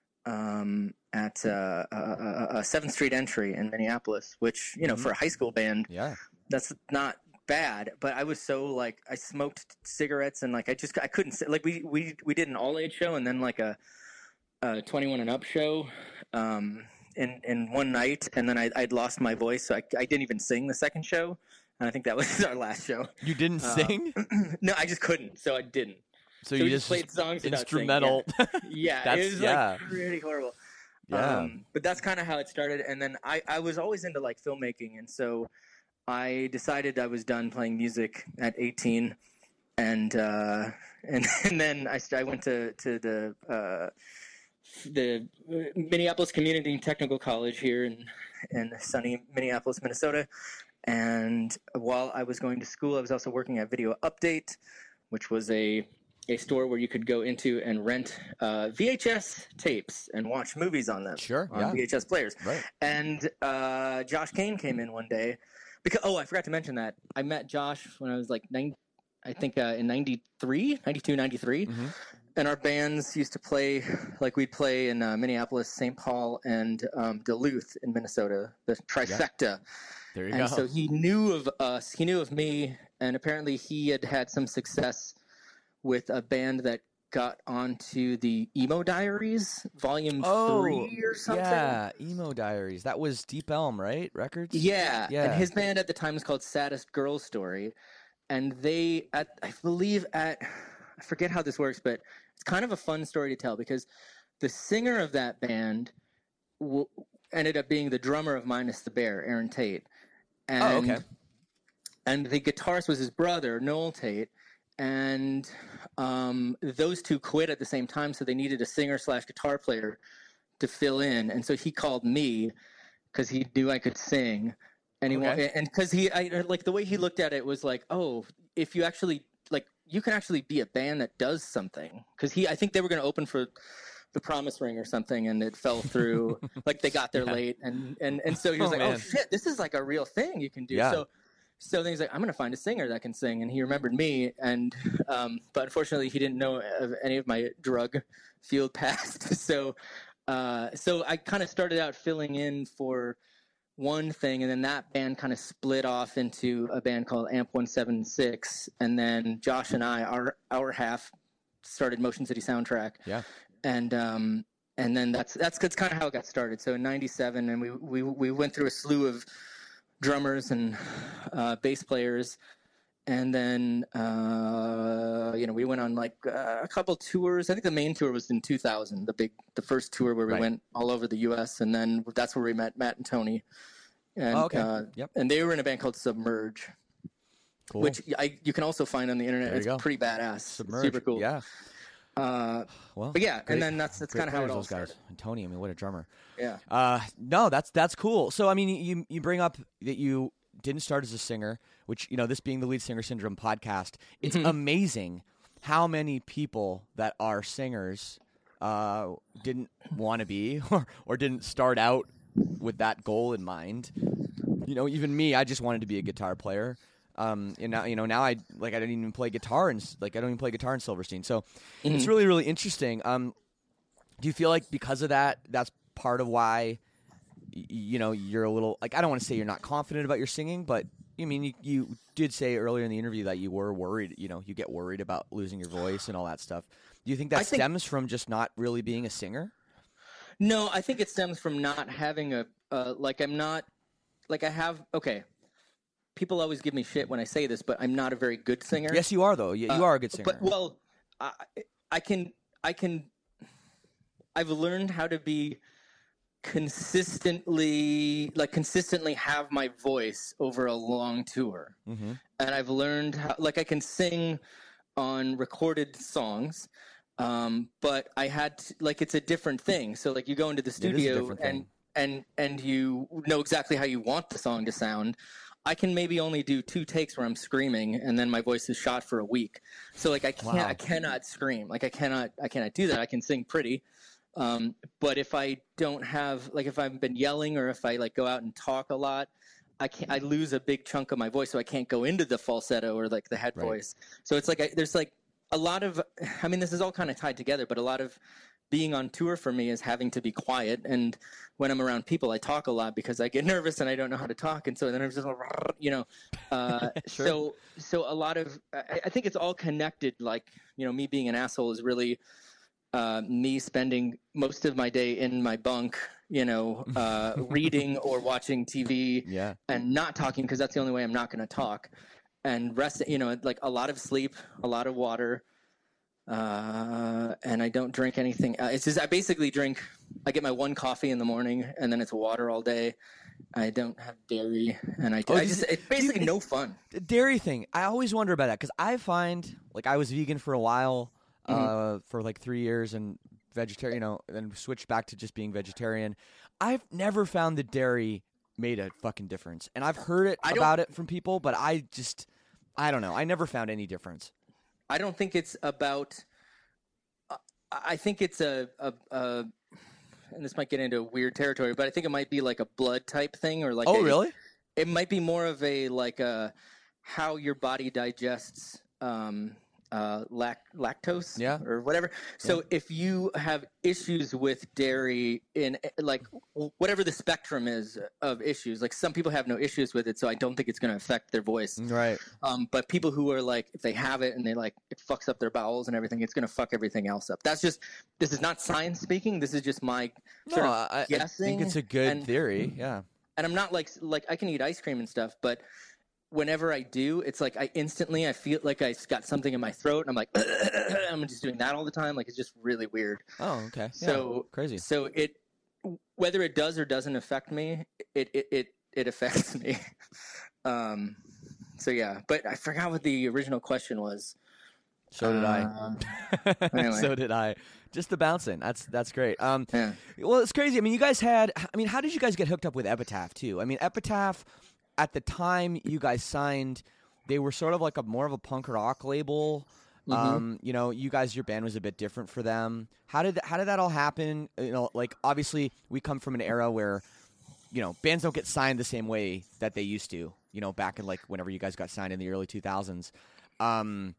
um, at uh, a, a, a Seventh Street Entry in Minneapolis, which, you know, mm-hmm. for a high school band, yeah, that's not bad. But I was so, like, I smoked cigarettes, and, like, I just I couldn't sit. Like, we we we did an all age show, and then like a, a twenty-one and up show, um, in in one night, and then I I'd lost my voice, so I I didn't even sing the second show, and I think that was our last show. You didn't uh, sing? No, I just couldn't, so I didn't. So, so you we just played songs instrumental. Yeah, yeah that's, it was yeah. like pretty horrible. Yeah. Um, but that's kind of how it started, and then I I was always into, like, filmmaking, and so I decided I was done playing music at eighteen, and uh, and and then I I went to to the uh, the Minneapolis Community Technical College here in in sunny Minneapolis, Minnesota. And while I was going to school, I was also working at Video Update, which was a a store where you could go into and rent uh, V H S tapes and watch movies on them. Sure, on yeah. V H S players. Right. And uh, Josh Kane came in one day. Because oh, I forgot to mention that I met Josh when I was like nine, I think uh, in ninety-three, ninety-two, ninety-three, mm-hmm. and our bands used to play, like, we'd play in uh, Minneapolis, Saint Paul, and um, Duluth in Minnesota, the trifecta. Yeah. There you and go. so he knew of us, he knew of me, and apparently he had had some success with a band that got onto the Emo Diaries, Volume oh, Three or something. Yeah, Emo Diaries. That was Deep Elm, right? Records. Yeah, yeah. And his band at the time was called Saddest Girl Story, and they, at I believe at, I forget how this works, but it's kind of a fun story to tell because the singer of that band w- ended up being the drummer of Minus the Bear, Aaron Tate, and oh, okay. and the guitarist was his brother, Noel Tate. And um, those two quit at the same time, so they needed a singer slash guitar player to fill in. And so he called me because he knew I could sing, and he okay. wa- and because he I, like the way he looked at it was like, oh, if you actually like, you can actually be a band that does something. Because he, I think they were going to open for the Promise Ring or something, and it fell through. Like they got there yeah. late, and and and so he was oh, like, man. oh shit, this is like a real thing you can do. Yeah. So. So then he's like, I'm going to find a singer that can sing. And he remembered me. And, um, but unfortunately he didn't know of any of my drug field past. so, uh, so I kind of started out filling in for one thing. And then that band kind of split off into a band called Amp one seventy-six. And then Josh and I, our, our half started Motion City Soundtrack. Yeah. And, um, and then that's, that's, that's kind of how it got started. So in ninety-seven, and we, we, we went through a slew of drummers and uh, bass players, and then uh, you know we went on like uh, a couple tours. I think the main tour was in two thousand, the big, the first tour where we right. went all over the U S, and then that's where we met Matt and Tony. And, oh, okay. Uh, yep. And they were in a band called Submerge, cool. which I, you can also find on the internet. It's go. pretty badass. Submerge. Super cool. Yeah. Uh, well, but yeah, great, and then that's that's kind of how it all those started. guys. And Tony, I mean, what a drummer. Yeah. Uh, no, that's that's cool. So, I mean, you you bring up that you didn't start as a singer, which, you know, this being the Lead Singer Syndrome podcast, it's mm-hmm. amazing how many people that are singers uh, didn't want to be or, or didn't start out with that goal in mind. You know, even me, I just wanted to be a guitar player. Um, and now, you know, now I like I don't even play guitar and like I don't even play guitar in Silverstein. So mm-hmm. it's really, really interesting. Um, do you feel like because of that, that's part of why, y- you know, you're a little like I don't want to say you're not confident about your singing, but I mean, you, you did say earlier in the interview that you were worried. You know, you get worried about losing your voice and all that stuff. Do you think that I stems think, from just not really being a singer? No, I think it stems from not having a uh, like I'm not like I have okay. People always give me shit when I say this, but I'm not a very good singer. Yes, you are though. You, you uh, are a good singer. But well, I, I can I can I've learned how to be consistently like consistently have my voice over a long tour. Mm-hmm. And I've learned how like I can sing on recorded songs. Um, but I had to, like it's a different thing. So like you go into the studio and and and you know exactly how you want the song to sound. I can maybe only do two takes where I'm screaming, and then my voice is shot for a week. So like I can't, wow. I cannot scream. Like I cannot, I cannot do that. I can sing pretty, um, but if I don't have, like, if I've been yelling or if I like go out and talk a lot, I can't. I lose a big chunk of my voice, so I can't go into the falsetto or like the head right. voice. So it's like I, there's like a lot of. I mean, this is all kind of tied together, but a lot of being on tour for me is having to be quiet, and when I'm around people, I talk a lot because I get nervous and I don't know how to talk, and so then I'm just, you know, uh, sure. so so a lot of I, I think it's all connected. Like, you know, me being an asshole is really uh, me spending most of my day in my bunk, you know, uh, reading or watching T V, yeah. and not talking because that's the only way I'm not going to talk, and rest. You know, like a lot of sleep, a lot of water. Uh, and I don't drink anything. Uh, it's just I basically drink. I get my one coffee in the morning, and then it's water all day. I don't have dairy, and I, oh, I just it's basically you, no fun. The dairy thing, I always wonder about that because I find like I was vegan for a while, mm-hmm. uh, for like three years, and vegetarian, you know, then switched back to just being vegetarian. I've never found that dairy made a fucking difference, and I've heard it I about it from people, but I just I don't know. I never found any difference. I don't think it's about. Uh, I think it's a, a, a, and this might get into weird territory, but I think it might be like a blood type thing, or like. Oh, a, really? It might be more of a like a how your body digests um, uh, lac- lactose, yeah. or whatever. So yeah. if you have issues with dairy in like whatever the spectrum is of issues, like some people have no issues with it, so I don't think it's going to affect their voice. Right. Um, but people who are like, if they have it and they like, it fucks up their bowels and everything, it's going to fuck everything else up. That's just, this is not science speaking. This is just my no, sort of I, guessing. I think it's a good and, theory. Yeah. And I'm not like, like I can eat ice cream and stuff, but whenever I do, it's like I instantly I feel like I got something in my throat, and I'm like, I'm just doing that all the time. Like it's just really weird. Oh, okay. So yeah, crazy. So it, whether it does or doesn't affect me, it it it, it affects me. um. So yeah, but I forgot what the original question was. So did uh, I. Anyway. So did I. Just the bouncing. That's that's great. Um, yeah. Well, it's crazy. I mean, you guys had. I mean, how did you guys get hooked up with Epitaph too? I mean, Epitaph. At the time you guys signed, they were sort of like a more of a punk rock label. Mm-hmm. Um, you know, you guys, your band was a bit different for them. How did how did that all happen? You know, like obviously we come from an era where, you know, bands don't get signed the same way that they used to. You know, back in like whenever you guys got signed in the early two thousands. Um,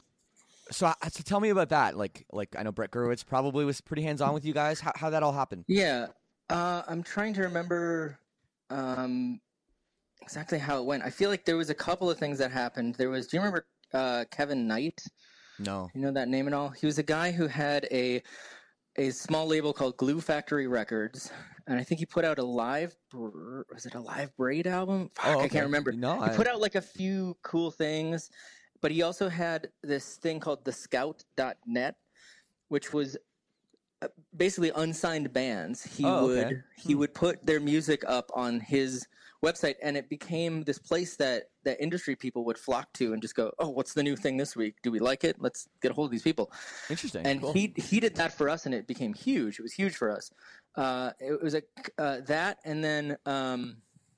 so, so tell me about that. Like, like I know Brett Gurewitz probably was pretty hands on with you guys. How how that all happened? Yeah, uh, I'm trying to remember. Um, Exactly how it went. I feel like there was a couple of things that happened. There was, do you remember uh, Kevin Knight? No. You know that name at all? He was a guy who had a a small label called Glue Factory Records, and I think he put out a live, was it a Live Braid album? Fuck, oh, okay. I can't remember. No, he I... put out like a few cool things, but he also had this thing called the scout dot net, which was basically unsigned bands. He oh, would okay. he hmm. would put their music up on his website, and it became this place that that industry people would flock to and just go, oh, what's the new thing this week? Do we like it? Let's get a hold of these people. Interesting. And cool. he he did that for us, and it became huge. It was huge for us. Uh, it was a uh, that, and then um,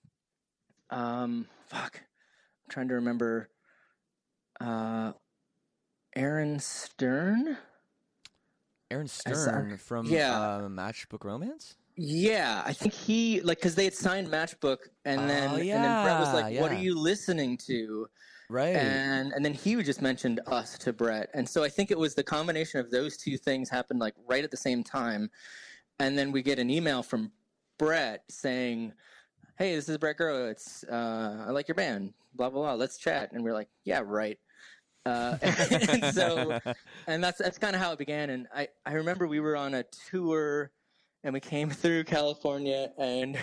um, fuck, I'm trying to remember. Uh, Aaron Stern. Aaron Stern our, from yeah. uh, Matchbook Romance. Yeah, I think he like because they had signed Matchbook, and then Oh, and then Brett was yeah, like, "What are yeah. you listening to?" Right. And and then he just mentioned us to Brett, and so I think it was the combination of those two things happened like right at the same time, and then we get an email from Brett saying, "Hey, this is Brett Gurewitz. Uh, I like your band. Blah blah blah. Let's chat." And we're like, "Yeah, right." Uh, and so, and that's that's kind of how it began. And I I remember we were on a tour, and we came through California, and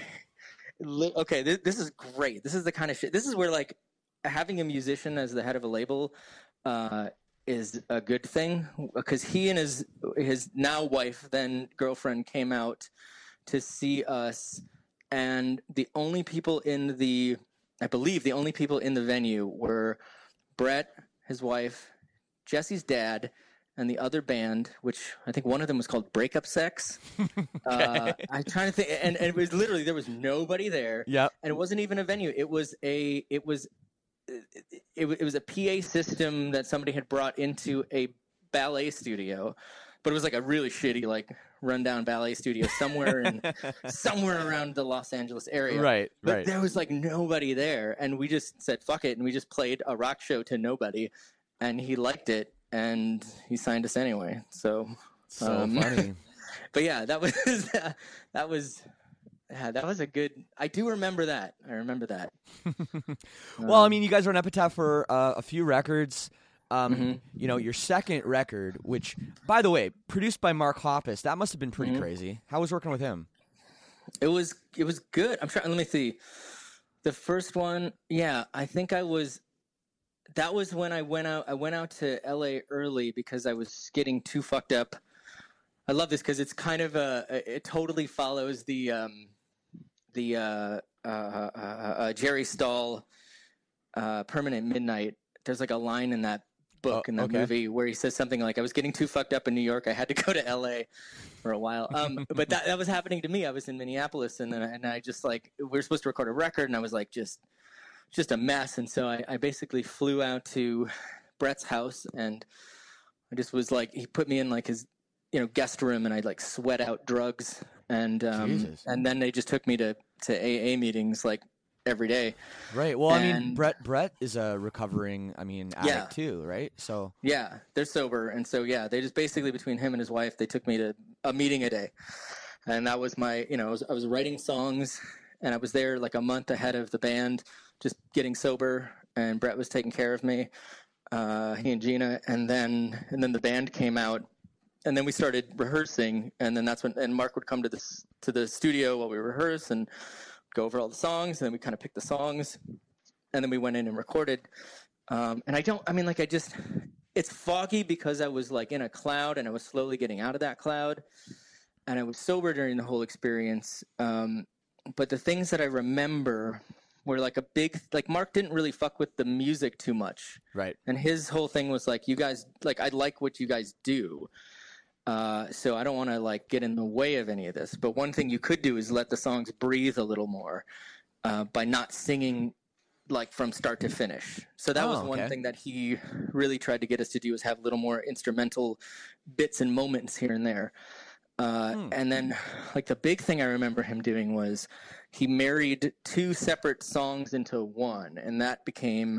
li- okay, this, this is great. This is the kind of shit. This is where like having a musician as the head of a label uh, is a good thing, because he and his his now wife, then girlfriend, came out to see us, and the only people in the, I believe the only people in the venue were Brett, his wife, Jesse's dad, and the other band, which I think one of them was called Breakup Sex. Okay. Uh, I'm trying to think, and, and it was literally, there was nobody there. Yep. And it wasn't even a venue. It was a, it was, it, it, it was a P A system that somebody had brought into a ballet studio, but it was like a really shitty, like rundown ballet studio somewhere in, somewhere around the Los Angeles area. Right, But right. there was like nobody there, and we just said, fuck it. And we just played a rock show to nobody, and he liked it. And he signed us anyway. So, So um, funny. But yeah, that was that was yeah, that was a good. I do remember that. I remember that. Well, I Um, mean, you guys were on Epitaph for uh, a few records. Um, Mm-hmm. You know, your second record, which, by the way, produced by Mark Hoppus, that must have been pretty Mm-hmm. crazy. How was working with him? It was it was good. I'm trying. Let me see. The first one, yeah, I think I was. That was when I went out. I went out to L A early because I was getting too fucked up. I love this because it's kind of a. It totally follows the um, the uh, uh, uh, uh, Jerry Stahl uh, Permanent Midnight. There's like a line in that book Oh, in that okay. movie where he says something like, "I was getting too fucked up in New York. I had to go to L A for a while." Um, but that that was happening to me. I was in Minneapolis, and then and I just like we were supposed to record a record, and I was like just. just a mess. And so I, I basically flew out to Brett's house, and I just was like, he put me in like his, you know, guest room, and I'd like sweat out drugs. And, um, Jesus. and then they just took me to, to A A meetings like every day. Right. Well, I mean, And- Brett Brett is a recovering, I mean, addict Yeah. too, right? So Yeah, they're sober. And so, yeah, they just basically between him and his wife, they took me to a meeting a day. And that was my, you know, I was, I was writing songs, and I was there like a month ahead of the band, just getting sober, and Brett was taking care of me, uh, he and Gina, and then and then the band came out, and then we started rehearsing, and then that's when and Mark would come to this to the studio while we rehearse and go over all the songs, and then we kind of picked the songs, and then we went in and recorded. Um, and I don't, I mean, like I just, it's foggy because I was like in a cloud, and I was slowly getting out of that cloud, and I was sober during the whole experience. Um, but the things that I remember were like a big, like Mark didn't really fuck with the music too much. right. And his whole thing was like, you guys, like, I like what you guys do. Uh, so I don't want to like get in the way of any of this. But one thing you could do is let the songs breathe a little more uh, by not singing like from start to finish. So that Oh, was one okay. thing that he really tried to get us to do, is have a little more instrumental bits and moments here and there. Uh, Hmm. And then like the big thing I remember him doing was he married two separate songs into one, and that became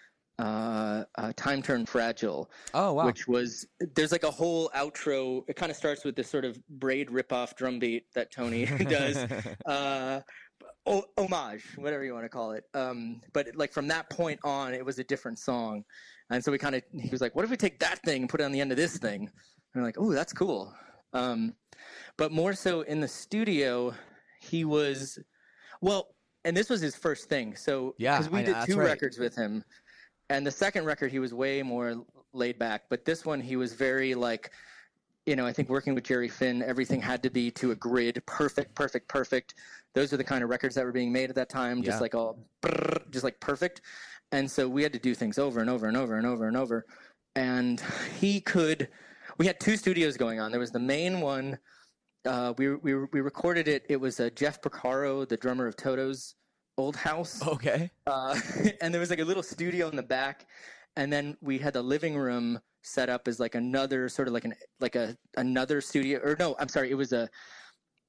uh, uh, Time Turned Fragile. Oh, wow. Which was, there's like a whole outro. It kind of starts with this sort of Braid ripoff drum beat that Tony does. Uh, o- homage, whatever you want to call it. Um, but like from that point on, it was a different song. And so we kind of, he was like, what if we take that thing and put it on the end of this thing? And we're like, oh, that's cool. Um, but more so in the studio, he was, well, and this was his first thing. So, Yeah, because we I- did that's two right. records with him. And the second record, he was way more laid back. But this one, he was very like, you know, I think working with Jerry Finn, everything had to be to a grid, perfect, perfect, perfect. Those are the kind of records that were being made at that time, just Yeah. like all, brrr, just like perfect. And so we had to do things over and over and over and over and over. And he could, we had two studios going on. There was the main one. Uh, we, we, we recorded it. It was uh, Jeff Porcaro, the drummer of Toto's old house. Okay. Uh, and there was like a little studio in the back, and then we had the living room set up as like another sort of like an like a another studio, or no, I'm sorry, it was a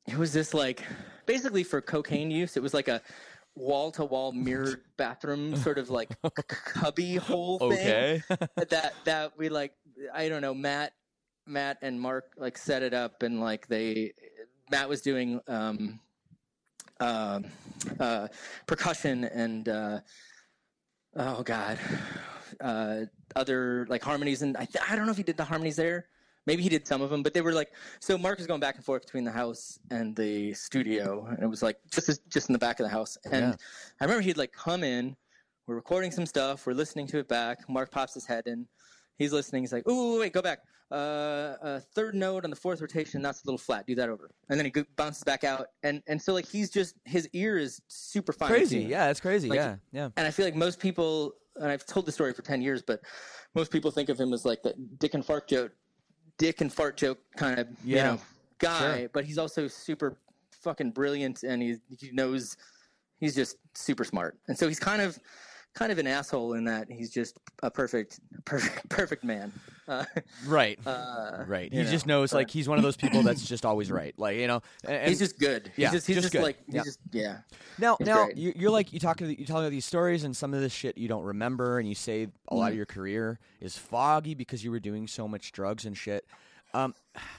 it was this like basically for cocaine use. It was like a wall to wall mirrored bathroom sort of like cubby hole thing. Okay. that that we like I don't know Matt Matt and Mark like set it up, and like they Matt was doing um uh, uh percussion and uh oh god uh other like harmonies, and I th- I don't know if he did the harmonies there. Maybe he did some of them, but they were like, so Mark was going back and forth between the house and the studio, and it was like just just in the back of the house. And Yeah. I remember he'd like come in, we're recording some stuff, we're listening to it back. Mark pops his head in, he's listening, he's like, "Ooh, wait, go back. Uh, uh, third note on the fourth rotation, that's a little flat. Do that over." And then he go- bounces back out, and and so like he's just his ear is super fine. Crazy. Yeah, that's crazy. Like, yeah, yeah. And I feel like most people, and I've told the story for ten years, but most people think of him as like the dick and fart joke. dick and fart joke kind of Yeah. you know guy, Sure. but he's also super fucking brilliant, and he he knows he's just super smart, and so he's kind of kind of an asshole in that he's just a perfect perfect perfect man. Uh, Right. uh, Right. He you know, just knows, but like, he's one of those people that's just always right. Like, you know, and, and he's just good. yeah, he's just he's just just, good. like he's Yeah. just yeah. now, he's now great. you- you're like you talk to the, you tell about these stories, and some of this shit you don't remember, and you say a lot of Mhm. your career is foggy because you were doing so much drugs and shit. Um,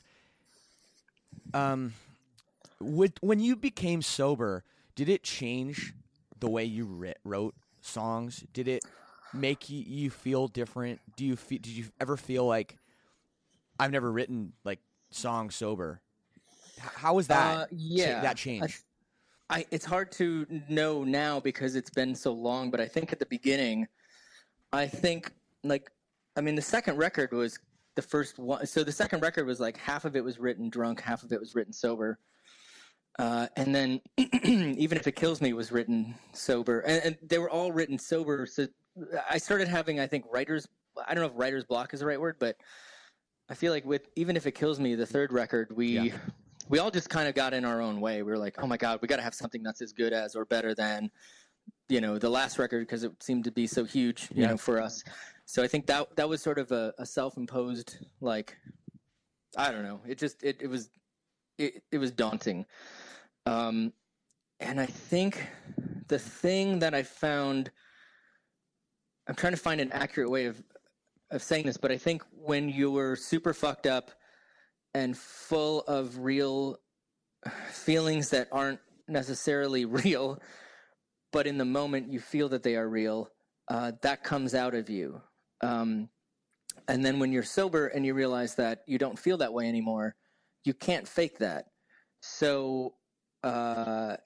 um, would when you became sober, did it change the way you writ, wrote songs? Did it make you, you feel different? Do you feel? Did you ever feel like I've never written like songs sober? H- How was that? Uh, yeah, cha- that change. I, I it's hard to know now because it's been so long, but I think at the beginning, I think like I mean the second record was the first one. So the second record was like half of it was written drunk, half of it was written sober. Uh, and then Even If It Kills Me was written sober, and, and they were all written sober. So I started having, I think, writer's, I don't know if writer's block is the right word, but I feel like with Even If It Kills Me, the third record, we, Yeah. we all just kind of got in our own way. We were like, oh my God, we got to have something that's as good as or better than, you know, the last record, because it seemed to be so huge, you Yeah. know, for us. So I think that, that was sort of a, a self-imposed, like, I don't know. It just, it, it was, it, it was daunting. Um, and I think the thing that I found, I'm trying to find an accurate way of, of saying this, but I think when you were super fucked up and full of real feelings that aren't necessarily real, but in the moment you feel that they are real, uh, that comes out of you. Um, and then when you're sober and you realize that you don't feel that way anymore, you can't fake that. So, uh,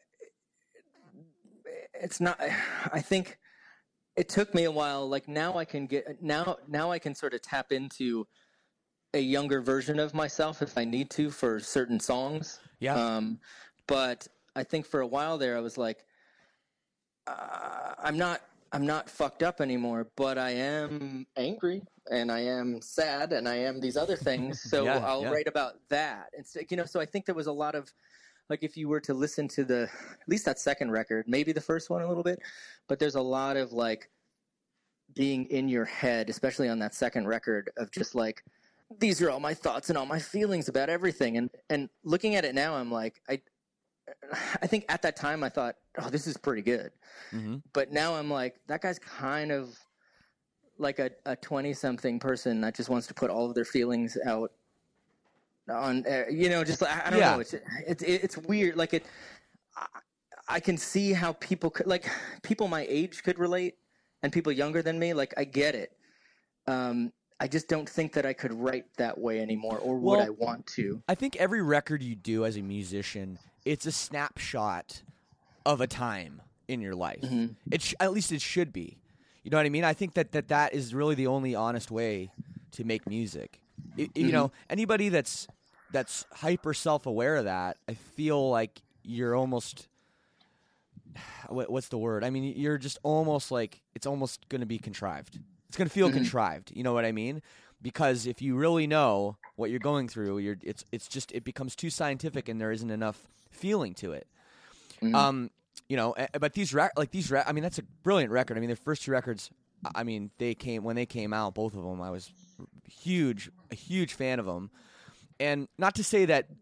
it's not, I think it took me a while. Like now I can get, now, now I can sort of tap into a younger version of myself if I need to for certain songs. Yeah. Um, but I think for a while there, I was like, uh, I'm not, I'm not fucked up anymore, but I am angry and I am sad and I am these other things. So Yeah, I'll yeah. write about that. And so, you know, so I think there was a lot of, like, if you were to listen to the, at least that second record, maybe the first one a little bit, but there's a lot of like being in your head, especially on that second record, of just like, these are all my thoughts and all my feelings about everything. And, and looking at it now, I'm like, I, I think at that time I thought, oh, this is pretty good. Mm-hmm. But now I'm like, that guy's kind of like a, a twenty something person that just wants to put all of their feelings out on, uh, you know, just, I, I don't Yeah. know. It's, it's, it's weird. Like it, I, I can see how people could, like people my age could relate and people younger than me. Like I get it. Um, I just don't think that I could write that way anymore, or would Well, I want to? I think every record you do as a musician, it's a snapshot of a time in your life. Mhm. It sh- at least it should be. You know what I mean? I think that that, that is really the only honest way to make music. It, You know, anybody that's that's hyper self-aware of that, I feel like you're almost what, what's the word? I mean, you're just almost like it's almost going to be contrived. It's going to feel Mhm. contrived. You know what I mean? Because if you really know what you're going through, you're it's it's just it becomes too scientific and there isn't enough feeling to it. Mhm. Um, you know, eh, but these rec- like these rec- I mean, that's a brilliant record. I mean, their first two records, I mean, they came when they came out, both of them. I was huge, a huge fan of them. And not to say that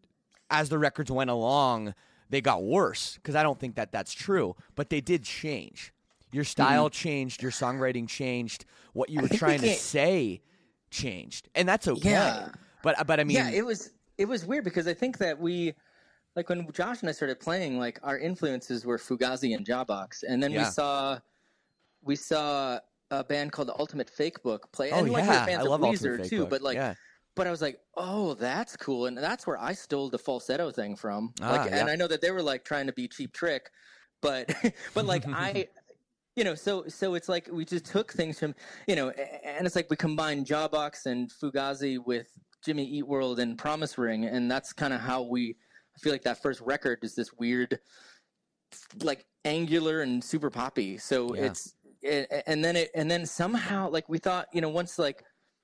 as the records went along, they got worse, because I don't think that that's true. But they did change. Your style mm-hmm. changed. Your songwriting changed. What you were trying to say changed, and that's okay. Yeah. But but I mean, yeah, it was it was weird because I think that we, like when Josh and I started playing, like our influences were Fugazi and Jawbox, and then yeah. we saw we saw a band called the Ultimate Fake Book play, oh, and like yeah. we're fans I of love Weezer too. Book. But like, yeah. but I was like, oh, that's cool, and that's where I stole the falsetto thing from. Ah, like, yeah. and I know that they were like trying to be Cheap Trick, but but like I. You know, so so it's like we just took things from, you know, and it's like we combined Jawbox and Fugazi with Jimmy Eat World and Promise Ring, and that's kind of how we. I feel like that first record is this weird, like angular and super poppy. So yeah. it's, it, and then it, and then somehow like we thought, you know, once like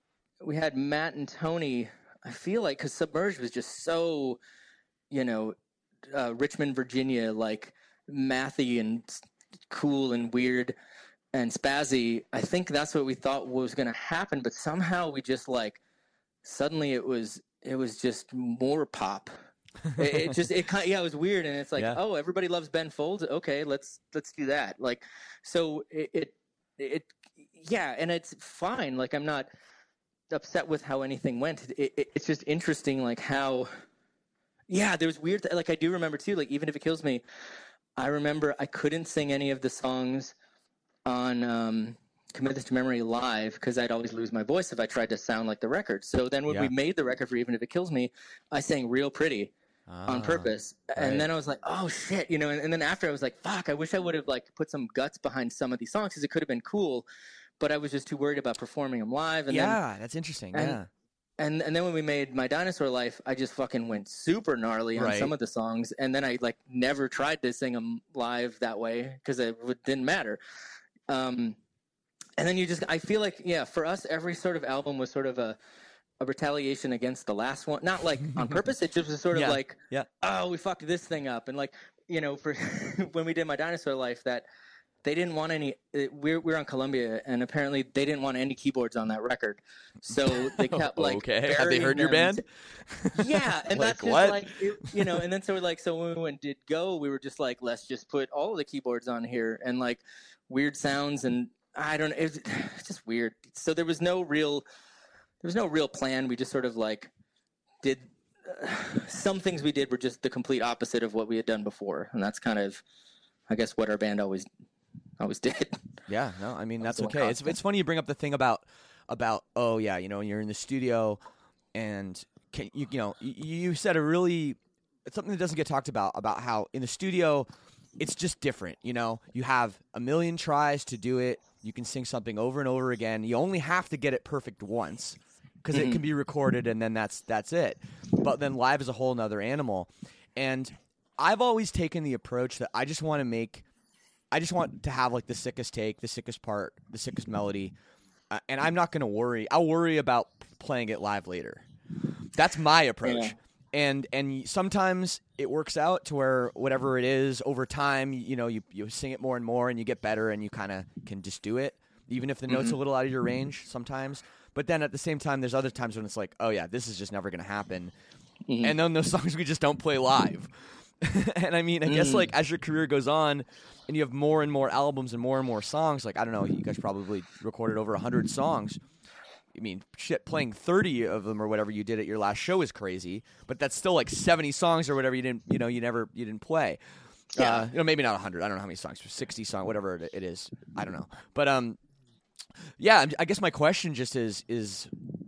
we had Matt and Tony, I feel like because Submerged was just so, you know, uh, Richmond, Virginia, like mathy and cool and weird and spazzy. I think that's what we thought was going to happen, but somehow we just like suddenly it was it was just more pop. it, it just it kind of, yeah, it was weird, and it's like yeah. oh, everybody loves Ben Folds. Okay, let's let's do that. Like so it, it it yeah, and it's fine. Like I'm not upset with how anything went. It, it, it's just interesting, like how yeah, there was weird. Like I do remember too. Like Even If It Kills Me. I remember I couldn't sing any of the songs on um, Commit This to Memory live because I'd always lose my voice if I tried to sound like the record. So then when yeah. we made the record for Even If It Kills Me, I sang Real Pretty ah, on purpose. Right. And then I was like, oh, shit. you know. And, and then after I was like, fuck, I wish I would have like put some guts behind some of these songs because it could have been cool. But I was just too worried about performing them live. And yeah, then, that's interesting. And, yeah. And and then when we made My Dinosaur Life, I just fucking went super gnarly on right. some of the songs, and then I like never tried to sing them live that way because it didn't matter. Um, and then you just, I feel like, yeah, for us, every sort of album was sort of a, a retaliation against the last one, not like on purpose. It just was sort of yeah. like, yeah. oh, we fucked this thing up, and like you know, for when we did My Dinosaur Life, that. They didn't want any. We're we're on Columbia, and apparently they didn't want any keyboards on that record. So they kept like. okay, have they heard your band? Yeah, and like, that's just what? like it, you know. And then so we're like, so when we went did go, we were just like, let's just put all of the keyboards on here and like weird sounds, and I don't know, it's just weird. So there was no real, there was no real plan. We just sort of like did uh, some things we did were just the complete opposite of what we had done before, and that's kind of, I guess, what our band always. always did. Yeah, no, I mean that's okay. It's it's funny you bring up the thing about about oh yeah, you know, you're in the studio and can, you you know you, you said a really it's something that doesn't get talked about about how in the studio it's just different. You know, you have a million tries to do it. You can sing something over and over again. You only have to get it perfect once because mm-hmm. it can be recorded and then that's that's it. But then live is a whole nother animal. And I've always taken the approach that I just want to make. I just want to have like the sickest take, the sickest part, the sickest melody, uh, and I'm not going to worry. I'll worry about playing it live later. That's my approach. Yeah. And and sometimes it works out to where whatever it is over time, you know, you, you sing it more and more and you get better and you kind of can just do it, even if the note's mm-hmm. a little out of your range sometimes. But then at the same time, there's other times when it's like, oh yeah, this is just never going to happen. Mm-hmm. And then those songs we just don't play live. And I mean, I mm. guess like as your career goes on and you have more and more albums and more and more songs, like, I don't know, you guys probably recorded over one hundred songs. I mean, shit, playing thirty of them or whatever you did at your last show is crazy, but that's still like seventy songs or whatever you didn't, you know, you never, you didn't play. Yeah. Uh, you know, maybe not one hundred. I don't know how many songs, sixty songs, whatever it is. I don't know. But, um, yeah, I guess my question just is, is,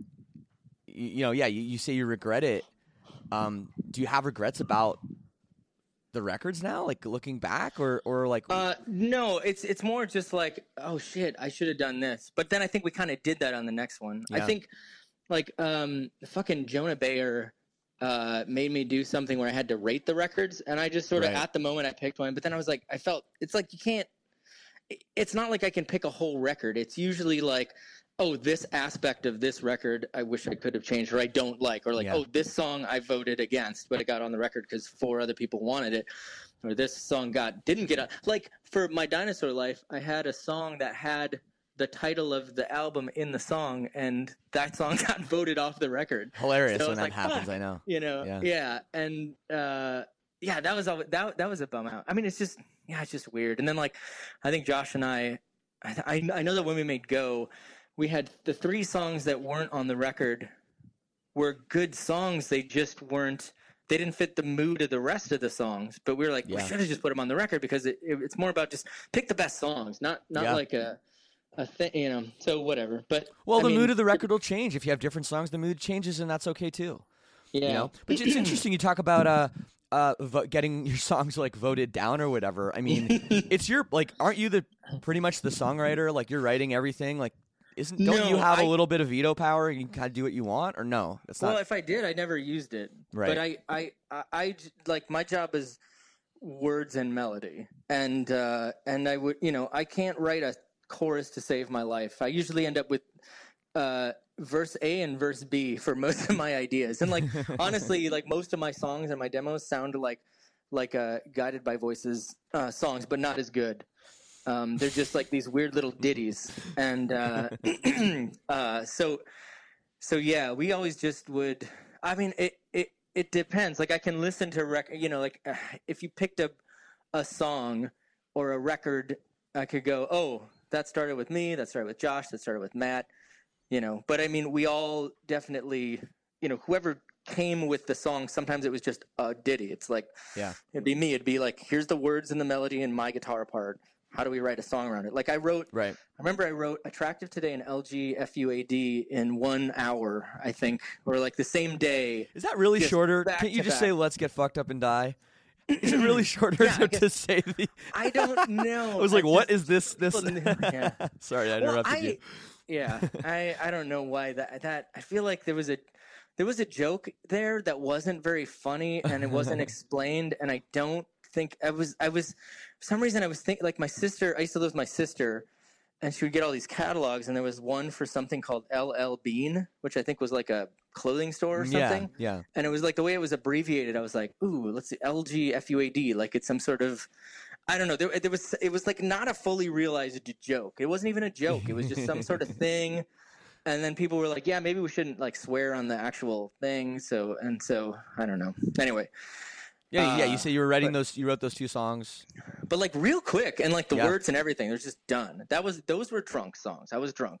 you know, yeah, you, you say you regret it. Um, do you have regrets about the records now, like looking back, or or like uh no it's it's more just like, oh shit, I should have done this, but then I think we kind of did that on the next one. yeah. I think like um fucking Jonah Bayer uh made me do something where I had to rate the records, and I just sort of right. at the moment I picked one, but then I was like, I felt it's like you can't, it's not like I can pick a whole record. It's usually like, oh, this aspect of this record I wish I could have changed, or I don't like, or like, yeah. oh, this song I voted against, but it got on the record because four other people wanted it, or this song got didn't get on. Like for My Dinosaur Life, I had a song that had the title of the album in the song, and that song got voted off the record. Hilarious So when it's that like, happens. fuck, I know. You know, Yeah. yeah, and uh, yeah, that was all, that that was a bum out. I mean, it's just yeah, it's just weird. And then like, I think Josh and I, I, I know that when we made Go, we had the three songs that weren't on the record were good songs. They just weren't. They didn't fit the mood of the rest of the songs. But we were like, Yeah. we should have just put them on the record because it, it, it's more about just pick the best songs, not not Yeah. like a a thing, you know. So whatever. But Well, I the mean, mood of the record will change. If you have different songs, the mood changes, and that's okay too. yeah. You know? But it's interesting you talk about uh, uh, vo- getting your songs like voted down or whatever. I mean, it's your like, aren't you the pretty much the songwriter? Like you're writing everything. Like, isn't don't No, you have I- a little bit of veto power? You can kind of do what you want, or no? That's Well, not. if I did, I never used it. Right. But I, I, I, I j- like my job is words and melody, and uh, and I would, you know, I can't write a chorus to save my life. I usually end up with uh, verse A and verse B for most of my ideas, and like honestly, like most of my songs and my demos sound like like uh, Guided by Voices uh, songs, but not as good. Um, they're just like these weird little ditties, and uh, uh, so, so yeah, we always just would. I mean, it it it depends. Like I can listen to rec, you know, like uh, if you picked up a song or a record, I could go, oh, that started with me, that started with Josh, that started with Matt, you know. But I mean, we all definitely, you know, whoever came with the song, sometimes it was just a ditty. It's like, Yeah. it'd be me. It'd be like, here's the words and the melody and my guitar part. How do we write a song around it? Like I wrote, Right. I remember I wrote Attractive Today and L G F U A D in one hour, I think, or like the same day. Is that really Just shorter? back Can't you to just back. say "Let's get fucked up and die"? Is it really shorter Yeah, I to, to guess- say the? I don't know. I was like, I "What just- is this? This?" Yeah. Sorry, I Well, interrupted I, you. yeah, I I don't know why that that I feel like there was a there was a joke there that wasn't very funny and it wasn't explained, and I don't think I was I was for some reason I was thinking like my sister. I used to live with my sister, and she would get all these catalogs, and there was one for something called L L Bean, which I think was like a clothing store or something. Yeah, yeah. And it was like the way it was abbreviated. I was like, ooh, let's see, L G F U A D, like it's some sort of, I don't know. There, there was, it was like not a fully realized joke. It wasn't even a joke. It was just some sort of thing. And then people were like, yeah, maybe we shouldn't like swear on the actual thing. So, and so, I don't know. Anyway. Yeah, yeah. You Uh, say you were writing but- those. You wrote those two songs. But like real quick, and like the Yeah. words and everything, they're just done. That was those were drunk songs. I was drunk,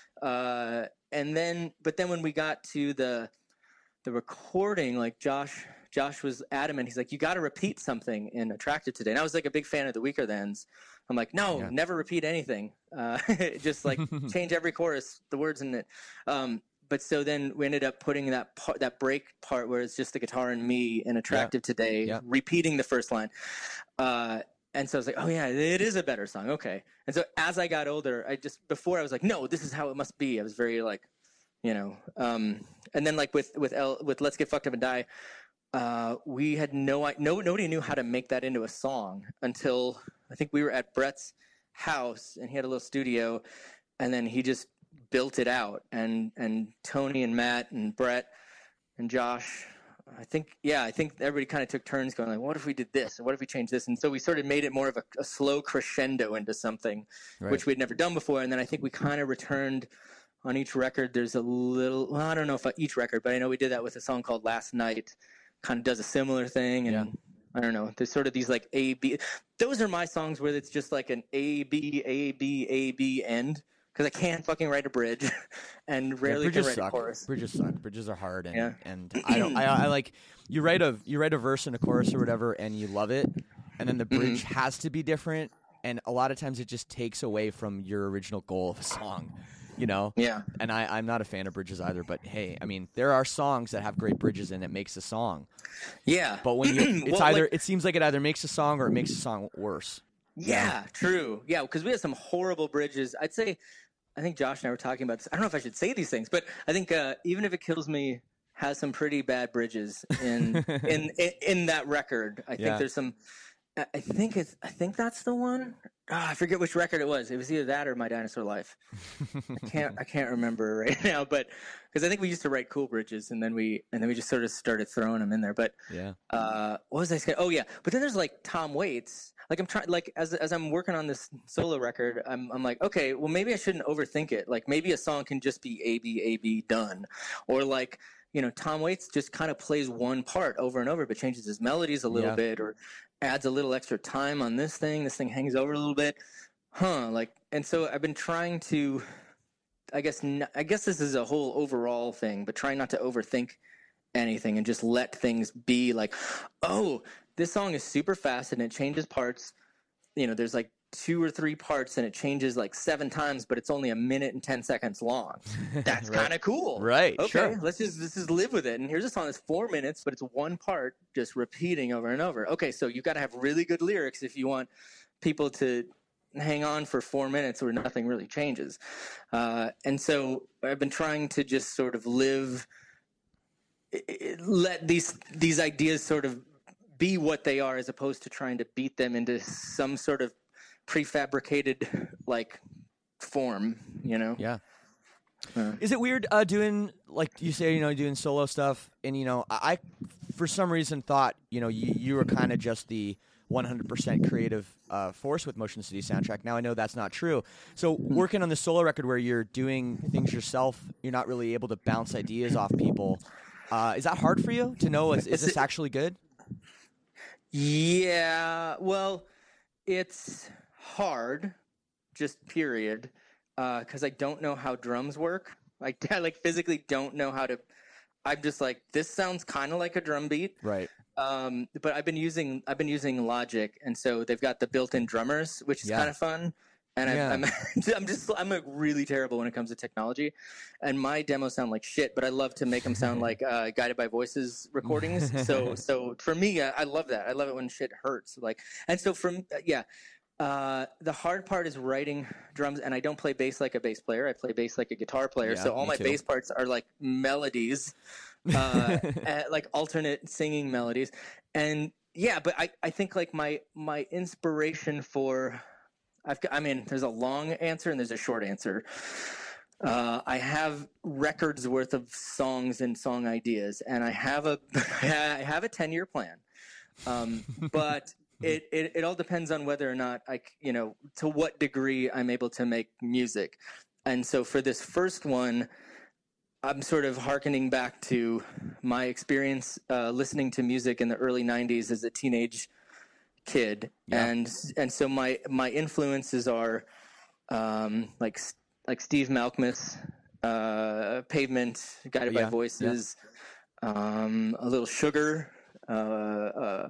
uh, and then but then when we got to the the recording, like Josh Josh was adamant. He's like, you got to repeat something in Attracted Today, and I was like a big fan of the Weaker Thans. I'm like, no, Yeah. never repeat anything. Uh, just like change every chorus, the words in it. Um, but so then we ended up putting that part, that break part where it's just the guitar and me in Attractive Today, Yeah. repeating the first line. Uh, and so I was like, oh yeah, it is a better song. Okay. And so as I got older, I just, before I was like, no, this is how it must be. I was very like, you know, um, and then like with, with L with Let's Get Fucked Up and Die, uh, we had no, I- no, nobody knew how to make that into a song until I think we were at Brett's house and he had a little studio, and then he just built it out, and, and Tony and Matt and Brett and Josh, I think, yeah, I think everybody kind of took turns going like, what if we did this? Or what if we changed this? And so we sort of made it more of a, a slow crescendo into something, Right. which we'd never done before. And then I think we kind of returned on each record. There's a little, well, I don't know if each record, but I know we did that with a song called Last Night, kind of does a similar thing. And Yeah. I don't know, there's sort of these like A, B, those are my songs where it's just like an A, B, A, B, A, B end. Because I can't fucking write a bridge, and rarely yeah, can bridges write suck. a chorus. Bridges suck. Bridges are hard, and Yeah. and I don't. I, I like you write a you write a verse and a chorus or whatever, and you love it, and then the Mm-hmm. bridge has to be different, and a lot of times it just takes away from your original goal of a song, you know. Yeah. And I I'm not a fan of bridges either, but hey, I mean there are songs that have great bridges and it makes a song, Yeah. but when you it's Well, either like- it seems like it either makes a song or it makes a song worse. Yeah, true. Yeah, because we had some horrible bridges. I'd say, I think Josh and I were talking about this. I don't know if I should say these things, but I think uh, Even If It Kills Me has some pretty bad bridges in in in, in that record. I Yeah. think there's some. I I think it's. I think that's the one. oh, I forget which record it was. It was either that or My Dinosaur Life. I can't I can't remember right now, but because I think we used to write cool bridges and then we and then we just sort of started throwing them in there. But Yeah. uh, what was I saying? Oh yeah, but then there's like Tom Waits. Like I'm trying, like as as I'm working on this solo record, I'm I'm like, okay, well maybe I shouldn't overthink it. Like maybe a song can just be A B A B done, or like you know Tom Waits just kind of plays one part over and over, but changes his melodies a little Yeah. bit, or adds a little extra time on this thing. This thing hangs over a little bit, huh? Like, and so I've been trying to, I guess n- I guess this is a whole overall thing, but trying not to overthink anything and just let things be. Like, oh, this song is super fast and it changes parts. You know, there's like two or three parts and it changes like seven times, but it's only a minute and ten seconds long. That's Right. kind of cool. Right, Okay, sure. let's just let's just live with it. And here's a song that's four minutes, but it's one part just repeating over and over. Okay, so you got to have really good lyrics if you want people to hang on for four minutes where nothing really changes. Uh, and so I've been trying to just sort of live, let these these ideas sort of be what they are, as opposed to trying to beat them into some sort of prefabricated like form, you know? Yeah. Uh, Is it weird uh, doing, like you say, you know, doing solo stuff? And, you know, I, I for some reason, thought, you know, you, you were kind of just the one hundred percent creative uh, force with Motion City Soundtrack. Now I know that's not true. So working on the solo record where you're doing things yourself, you're not really able to bounce ideas off people. Uh, is that hard for you to know, is, is this actually good? Yeah, well, it's hard, just period, because I don't know how drums work. Like, I like physically don't know how to. I'm just like, this sounds kind of like a drum beat, Right. um, but I've been using I've been using Logic, and so they've got the built-in drummers, which is Yeah. kind of fun. And I, Yeah. I'm I'm just I'm like really terrible when it comes to technology, and my demos sound like shit. But I love to make them sound like uh, Guided by Voices recordings. so so for me, I, I love that. I love it when shit hurts. Like, and so from yeah, uh, the hard part is writing drums, and I don't play bass like a bass player. I play bass like a guitar player. Yeah, so all me my too. bass parts are like melodies, uh, uh, like alternate singing melodies, and yeah. But I I think like my my inspiration for I've got, I mean, there's a long answer and there's a short answer. Uh, I have records worth of songs and song ideas, and I have a I have a ten year plan. Um, but it, it it all depends on whether or not I c- you know to what degree I'm able to make music. And so for this first one, I'm sort of hearkening back to my experience uh, listening to music in the early nineties as a teenage kid, Yeah. and and so my my influences are um, like like Steve Malkmus, uh, Pavement, Guided Yeah, by Voices, um, a little Sugar, uh, uh,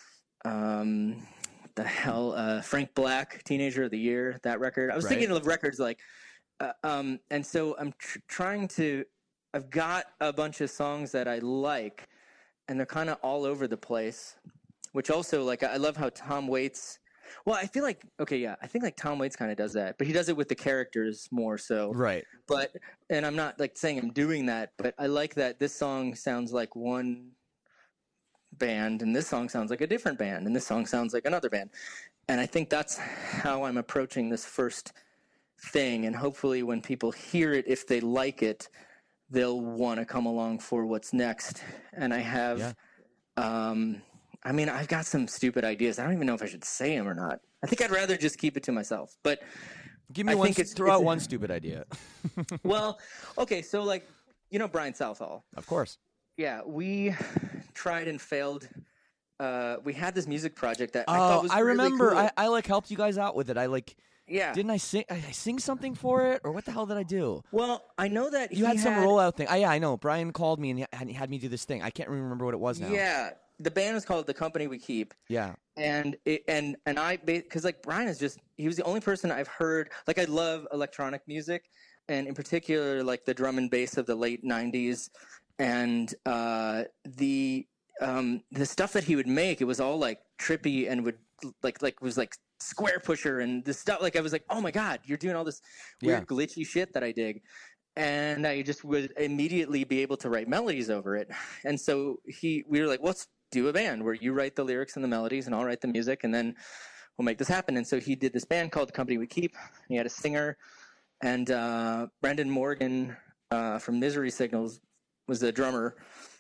um, the hell, uh, Frank Black, Teenager of the Year, that record. I was Right. thinking of records like, uh, um, and so I'm tr- trying to. I've got a bunch of songs that I like, and they're kind of all over the place. Which also, like, I love how Tom Waits. Well, I feel like okay, yeah, I think like Tom Waits kind of does that, but he does it with the characters more so. Right. But and I'm not like saying I'm doing that, but I like that this song sounds like one band, and this song sounds like a different band, and this song sounds like another band, and I think that's how I'm approaching this first thing, and hopefully when people hear it, if they like it, they'll want to come along for what's next. And I have. Yeah. Um, I mean, I've got some stupid ideas. I don't even know if I should say them or not. I think I'd rather just keep it to myself. But Give me I one, think it's- throw out it's- one stupid idea. well, okay, so like you know Brian Southall. Of course. Yeah, we tried and failed. Uh, we had this music project that I Oh, thought was I really remember. cool. I, I like helped you guys out with it. I like yeah. didn't I sing? I I sing something for it, or what the hell did I do? Well, I know that You he had some had, rollout thing. Oh, yeah, I know. Brian called me and he had, he had me do this thing. I can't remember what it was now. Yeah, the band was called The Company We Keep. Yeah. and it, and and I because like Brian is just he was the only person I've heard like I love electronic music, and in particular like the drum and bass of the late nineties, and uh, the um, the stuff that he would make, it was all like trippy and would like like was like Square Pusher and this stuff. Like I was like, oh my god, you're doing all this weird Yeah. glitchy shit that I dig. And I just would immediately be able to write melodies over it. And so he, we were like, let's do a band where you write the lyrics and the melodies, and I'll write the music, and then we'll make this happen. And so he did this band called The Company We Keep. And he had a singer, and uh, Brendan Morgan uh, from Misery Signals was the drummer.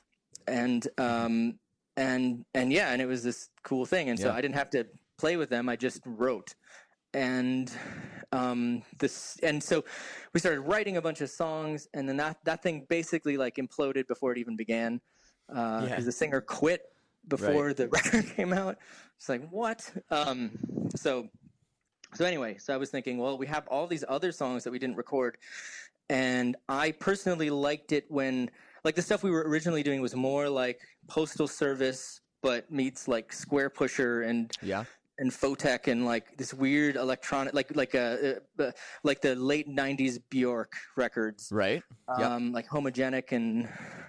And um, and and yeah, and it was this cool thing. And so Yeah. I didn't have to play with them. I just wrote. And um, this, and so we started writing a bunch of songs, and then that, that thing basically like imploded before it even began, because Yeah. the singer quit before Right. the record came out. It's like, what? Um, so, so anyway, so I was thinking, well, we have all these other songs that we didn't record, and I personally liked it when, like, the stuff we were originally doing was more like Postal Service, but meets like Square Pusher and Yeah. and Photech and like this weird electronic, like like a uh, uh, like the late nineties Bjork records, Right. Yep. um, like Homogenic and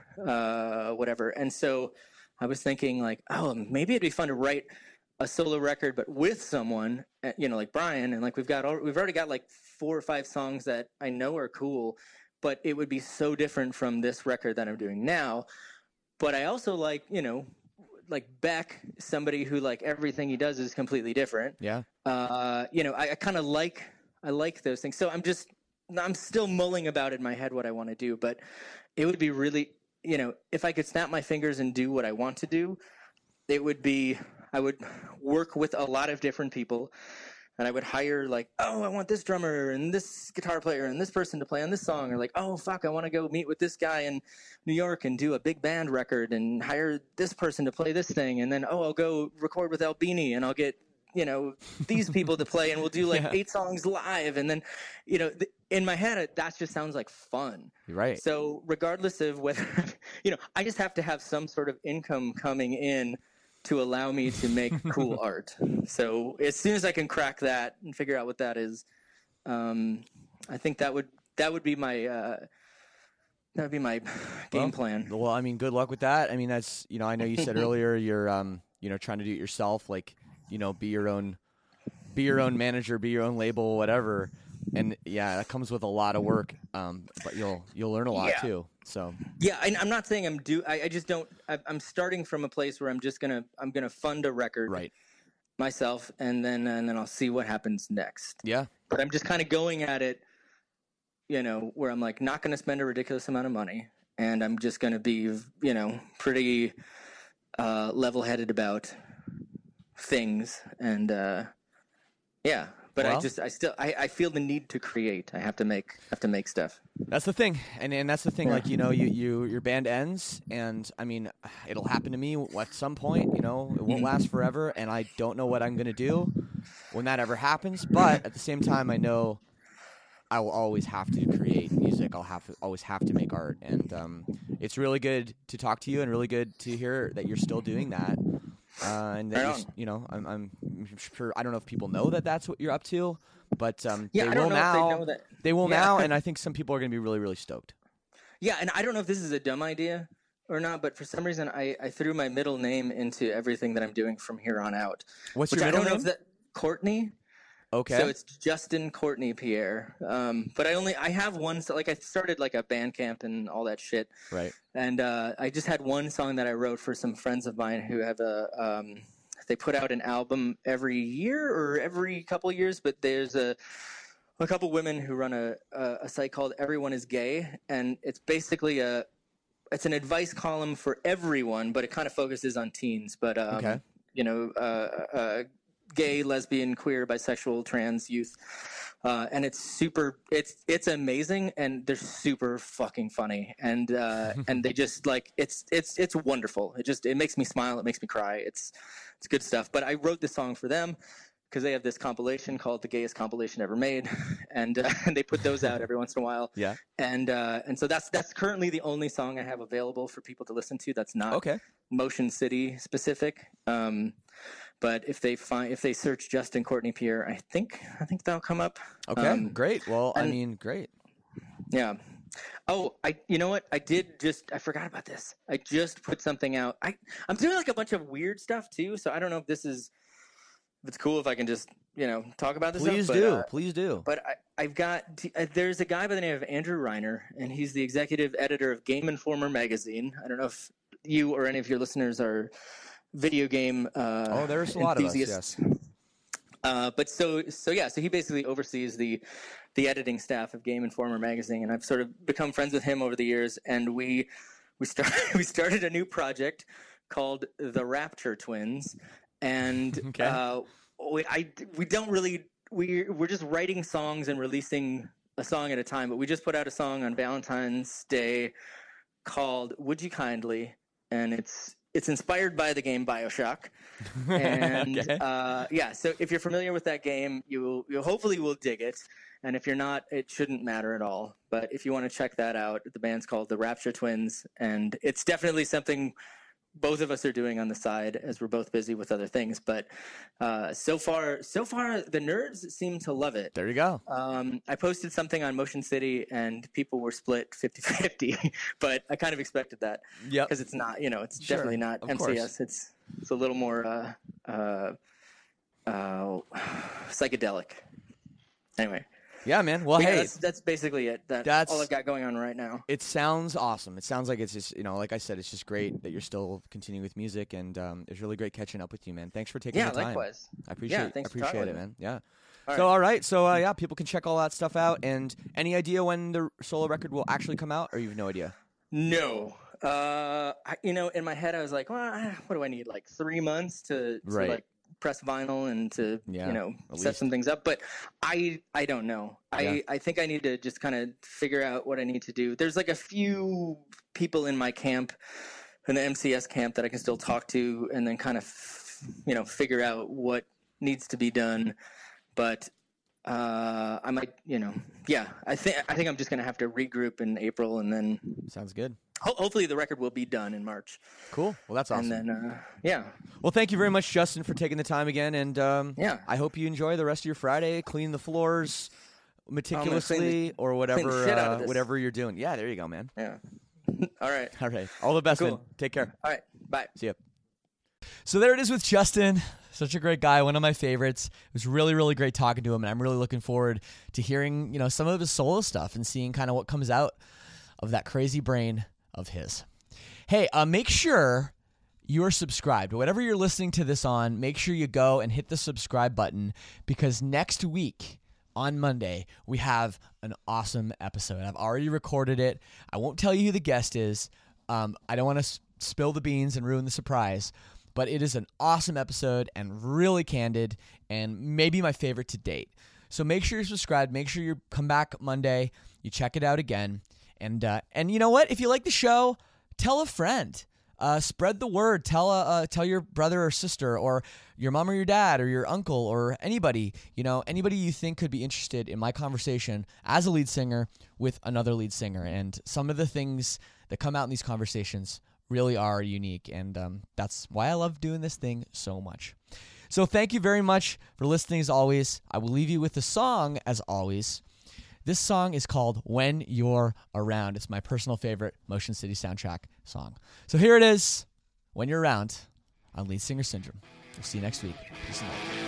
uh, whatever. And so I was thinking like, oh, maybe it'd be fun to write a solo record, but with someone, uh, you know, like Brian. And like we've got, al- we've already got like four or five songs that I know are cool, but it would be so different from this record that I'm doing now. But I also like, you know, like Beck, somebody who like everything he does is completely different. Yeah. Uh, you know, I, I kind of like, I like those things. So I'm just, I'm still mulling about in my head what I want to do, but it would be really, you know, if I could snap my fingers and do what I want to do, it would be, I would work with a lot of different people, and I would hire like, oh, I want this drummer and this guitar player and this person to play on this song, or like, oh, fuck, I want to go meet with this guy in New York and do a big band record and hire this person to play this thing. And then, oh, I'll go record with Albini and I'll get, you know, these people to play, and we'll do like Yeah. eight songs live. And then, you know, th- in my head, that just sounds like fun. You're right. So regardless of whether, you know, I just have to have some sort of income coming in to allow me to make cool art. So as soon as I can crack that and figure out what that is, um, I think that would that would be my uh, that would be my game Well, plan. Well, I mean, good luck with that. I mean, that's, you know, I know you said earlier you're, um, you know, trying to do it yourself, like, you know, be your own, be your own manager, be your own label, whatever. And yeah, that comes with a lot of work. Um, but you'll, you'll learn a lot Yeah. too. So Yeah, I, I'm not saying I'm do. I, I just don't. I, I'm starting from a place where I'm just gonna I'm gonna fund a record right. myself, and then and then I'll see what happens next. Yeah. But I'm just kind of going at it, you know, where I'm like not going to spend a ridiculous amount of money, and I'm just going to be, you know, pretty uh, level-headed about things, and uh, yeah. But I Well- just, I still, I, I feel the need to create. I have to make, have to make stuff. That's the thing, and and that's the thing. Like, you know, you, you your band ends, and I mean, it'll happen to me at some point. You know, it won't last forever, and I don't know what I'm gonna do when that ever happens. But at the same time, I know I will always have to create music. I'll have to always have to make art, and um, it's really good to talk to you, and really good to hear that you're still doing that. Uh, and that Right you're, on. s- you know, I'm, I'm sure. I don't know if people know that that's what you're up to, but um, Yeah, they I don't will know if now. they know that. They will Yeah. now, and I think some people are going to be really, really stoked. Yeah, and I don't know if this is a dumb idea or not, but for some reason I, I threw my middle name into everything that I'm doing from here on out. What's which your I don't middle know name? if that Courtney. Okay. So it's Justin Courtney Pierre. Um, but I only I have one. So like I started like a Bandcamp and all that shit. Right. And uh, I just had one song that I wrote for some friends of mine who have a. Um, they put out an album every year or every couple of years, but there's a a couple women who run a, a a site called Everyone Is Gay, and it's basically a it's an advice column for everyone, but it kind of focuses on teens. But um, Okay. you know, uh, uh, gay, lesbian, queer, bisexual, trans youth. Uh, and it's super, it's, it's amazing. And they're super fucking funny. And, uh, and they just like, it's, it's, it's wonderful. It just, it makes me smile. It makes me cry. It's, it's good stuff. But I wrote this song for them because they have this compilation called The Gayest Compilation Ever Made. And, uh, and they put those out every once in a while. Yeah. And, uh, and so that's, that's currently the only song I have available for people to listen to. That's not Okay. Motion City specific. Um, But if they find if they search Justin Courtney Pierre, I think I think that'll come up. Okay. Um, great. Well, I and- mean, great. yeah. Oh, I you know what? I did just I forgot about this. I just put something out. I I'm doing like a bunch of weird stuff too. So I don't know if this is if it's cool if I can just you know talk about this. Please stuff, do. But, uh, Please do. but I, I've got uh, there's a guy by the name of Andrew Reiner, and he's the executive editor of Game Informer magazine. I don't know if you or any of your listeners are video game uh, Oh, there's a lot of us, enthusiasts. yes. Uh, but so so yeah, so he basically oversees the the editing staff of Game Informer magazine, and I've sort of become friends with him over the years. And we we started we started a new project called the Rapture Twins, and Okay. uh, we I we don't really we we're just writing songs and releasing a song at a time. But we just put out a song on Valentine's Day called "Would You Kindly," and it's it's inspired by the game BioShock. And Okay. uh, yeah, so if you're familiar with that game, you will, you hopefully will dig it. And if you're not, it shouldn't matter at all. But if you want to check that out, the band's called the Rapture Twins, and it's definitely something both of us are doing on the side as we're both busy with other things. But uh, so far, so far, the nerds seem to love it. There you go. Um, I posted something on Motion City, and people were split fifty-fifty, but I kind of expected that. Yep. Because it's not, you know, it's Sure, definitely not of M C S. course. It's it's a little more uh, uh, uh, psychedelic. Anyway, Yeah, man. Well, but yeah, hey, that's, that's basically it. That, That's- all I've got going on right now. it sounds awesome. It sounds like it's just, you know, like I said, it's just great that you're still continuing with music, and um, it's really great catching up with you, man. Thanks for taking Yeah, the time. likewise. I appreciate, Yeah, thanks I for appreciate talking it, with man. Yeah. All so, right. all right. So, uh, yeah, people can check all that stuff out. And any idea when the solo record will actually come out, or you have no idea? No. Uh, I, you know, in my head, I was like, well, I- what do I need? Like three months to, to Right. like press vinyl and to, Yeah, you know, at set least. some things up. But I, I don't know. Yeah. I, I think I need to just kind of figure out what I need to do. There's like a few people in my camp, in the M C S camp, that I can still talk to and then kind of, you know, figure out what needs to be done. But uh, I might, you know, yeah, I think I think I'm just gonna have to regroup in April, and then Sounds good. ho- hopefully the record will be done in March. Cool. Well, that's awesome. And then, uh, yeah, Well, thank you very much, Justin, for taking the time again. And um, Yeah. I hope you enjoy the rest of your Friday. Clean the floors meticulously, the- or whatever, shit out of uh, this. whatever you're doing. Yeah, there you go, man. yeah. All right, All right. All the best, Cool. man. Take care. all right, bye. See ya. So there it is with Justin. Such a great guy, one of my favorites. It was really, really great talking to him, and I'm really looking forward to hearing, you know, some of his solo stuff and seeing kind of what comes out of that crazy brain of his. Hey, uh, make sure you are subscribed. Whatever you're listening to this on, make sure you go and hit the subscribe button, because next week on Monday, we have an awesome episode. I've already recorded it. I won't tell you who the guest is. Um, I don't want to s- spill the beans and ruin the surprise, but it is an awesome episode and really candid and maybe my favorite to date. So make sure you're subscribed. Make sure you come back Monday. You check it out again. And uh, and you know what? If you like the show, tell a friend. Uh, spread the word. Tell uh, uh, tell your brother or sister, or your mom or your dad, or your uncle, or anybody. You know, anybody you think could be interested in my conversation as a lead singer with another lead singer. And some of the things that come out in these conversations really are unique, and um, that's why I love doing this thing so much. So thank you very much for listening as always. I will leave you with the song as always. This song is called When You're Around. It's my personal favorite Motion City soundtrack song. So here it is, When You're Around, on Lead Singer Syndrome. We'll see you next week. Peace and love.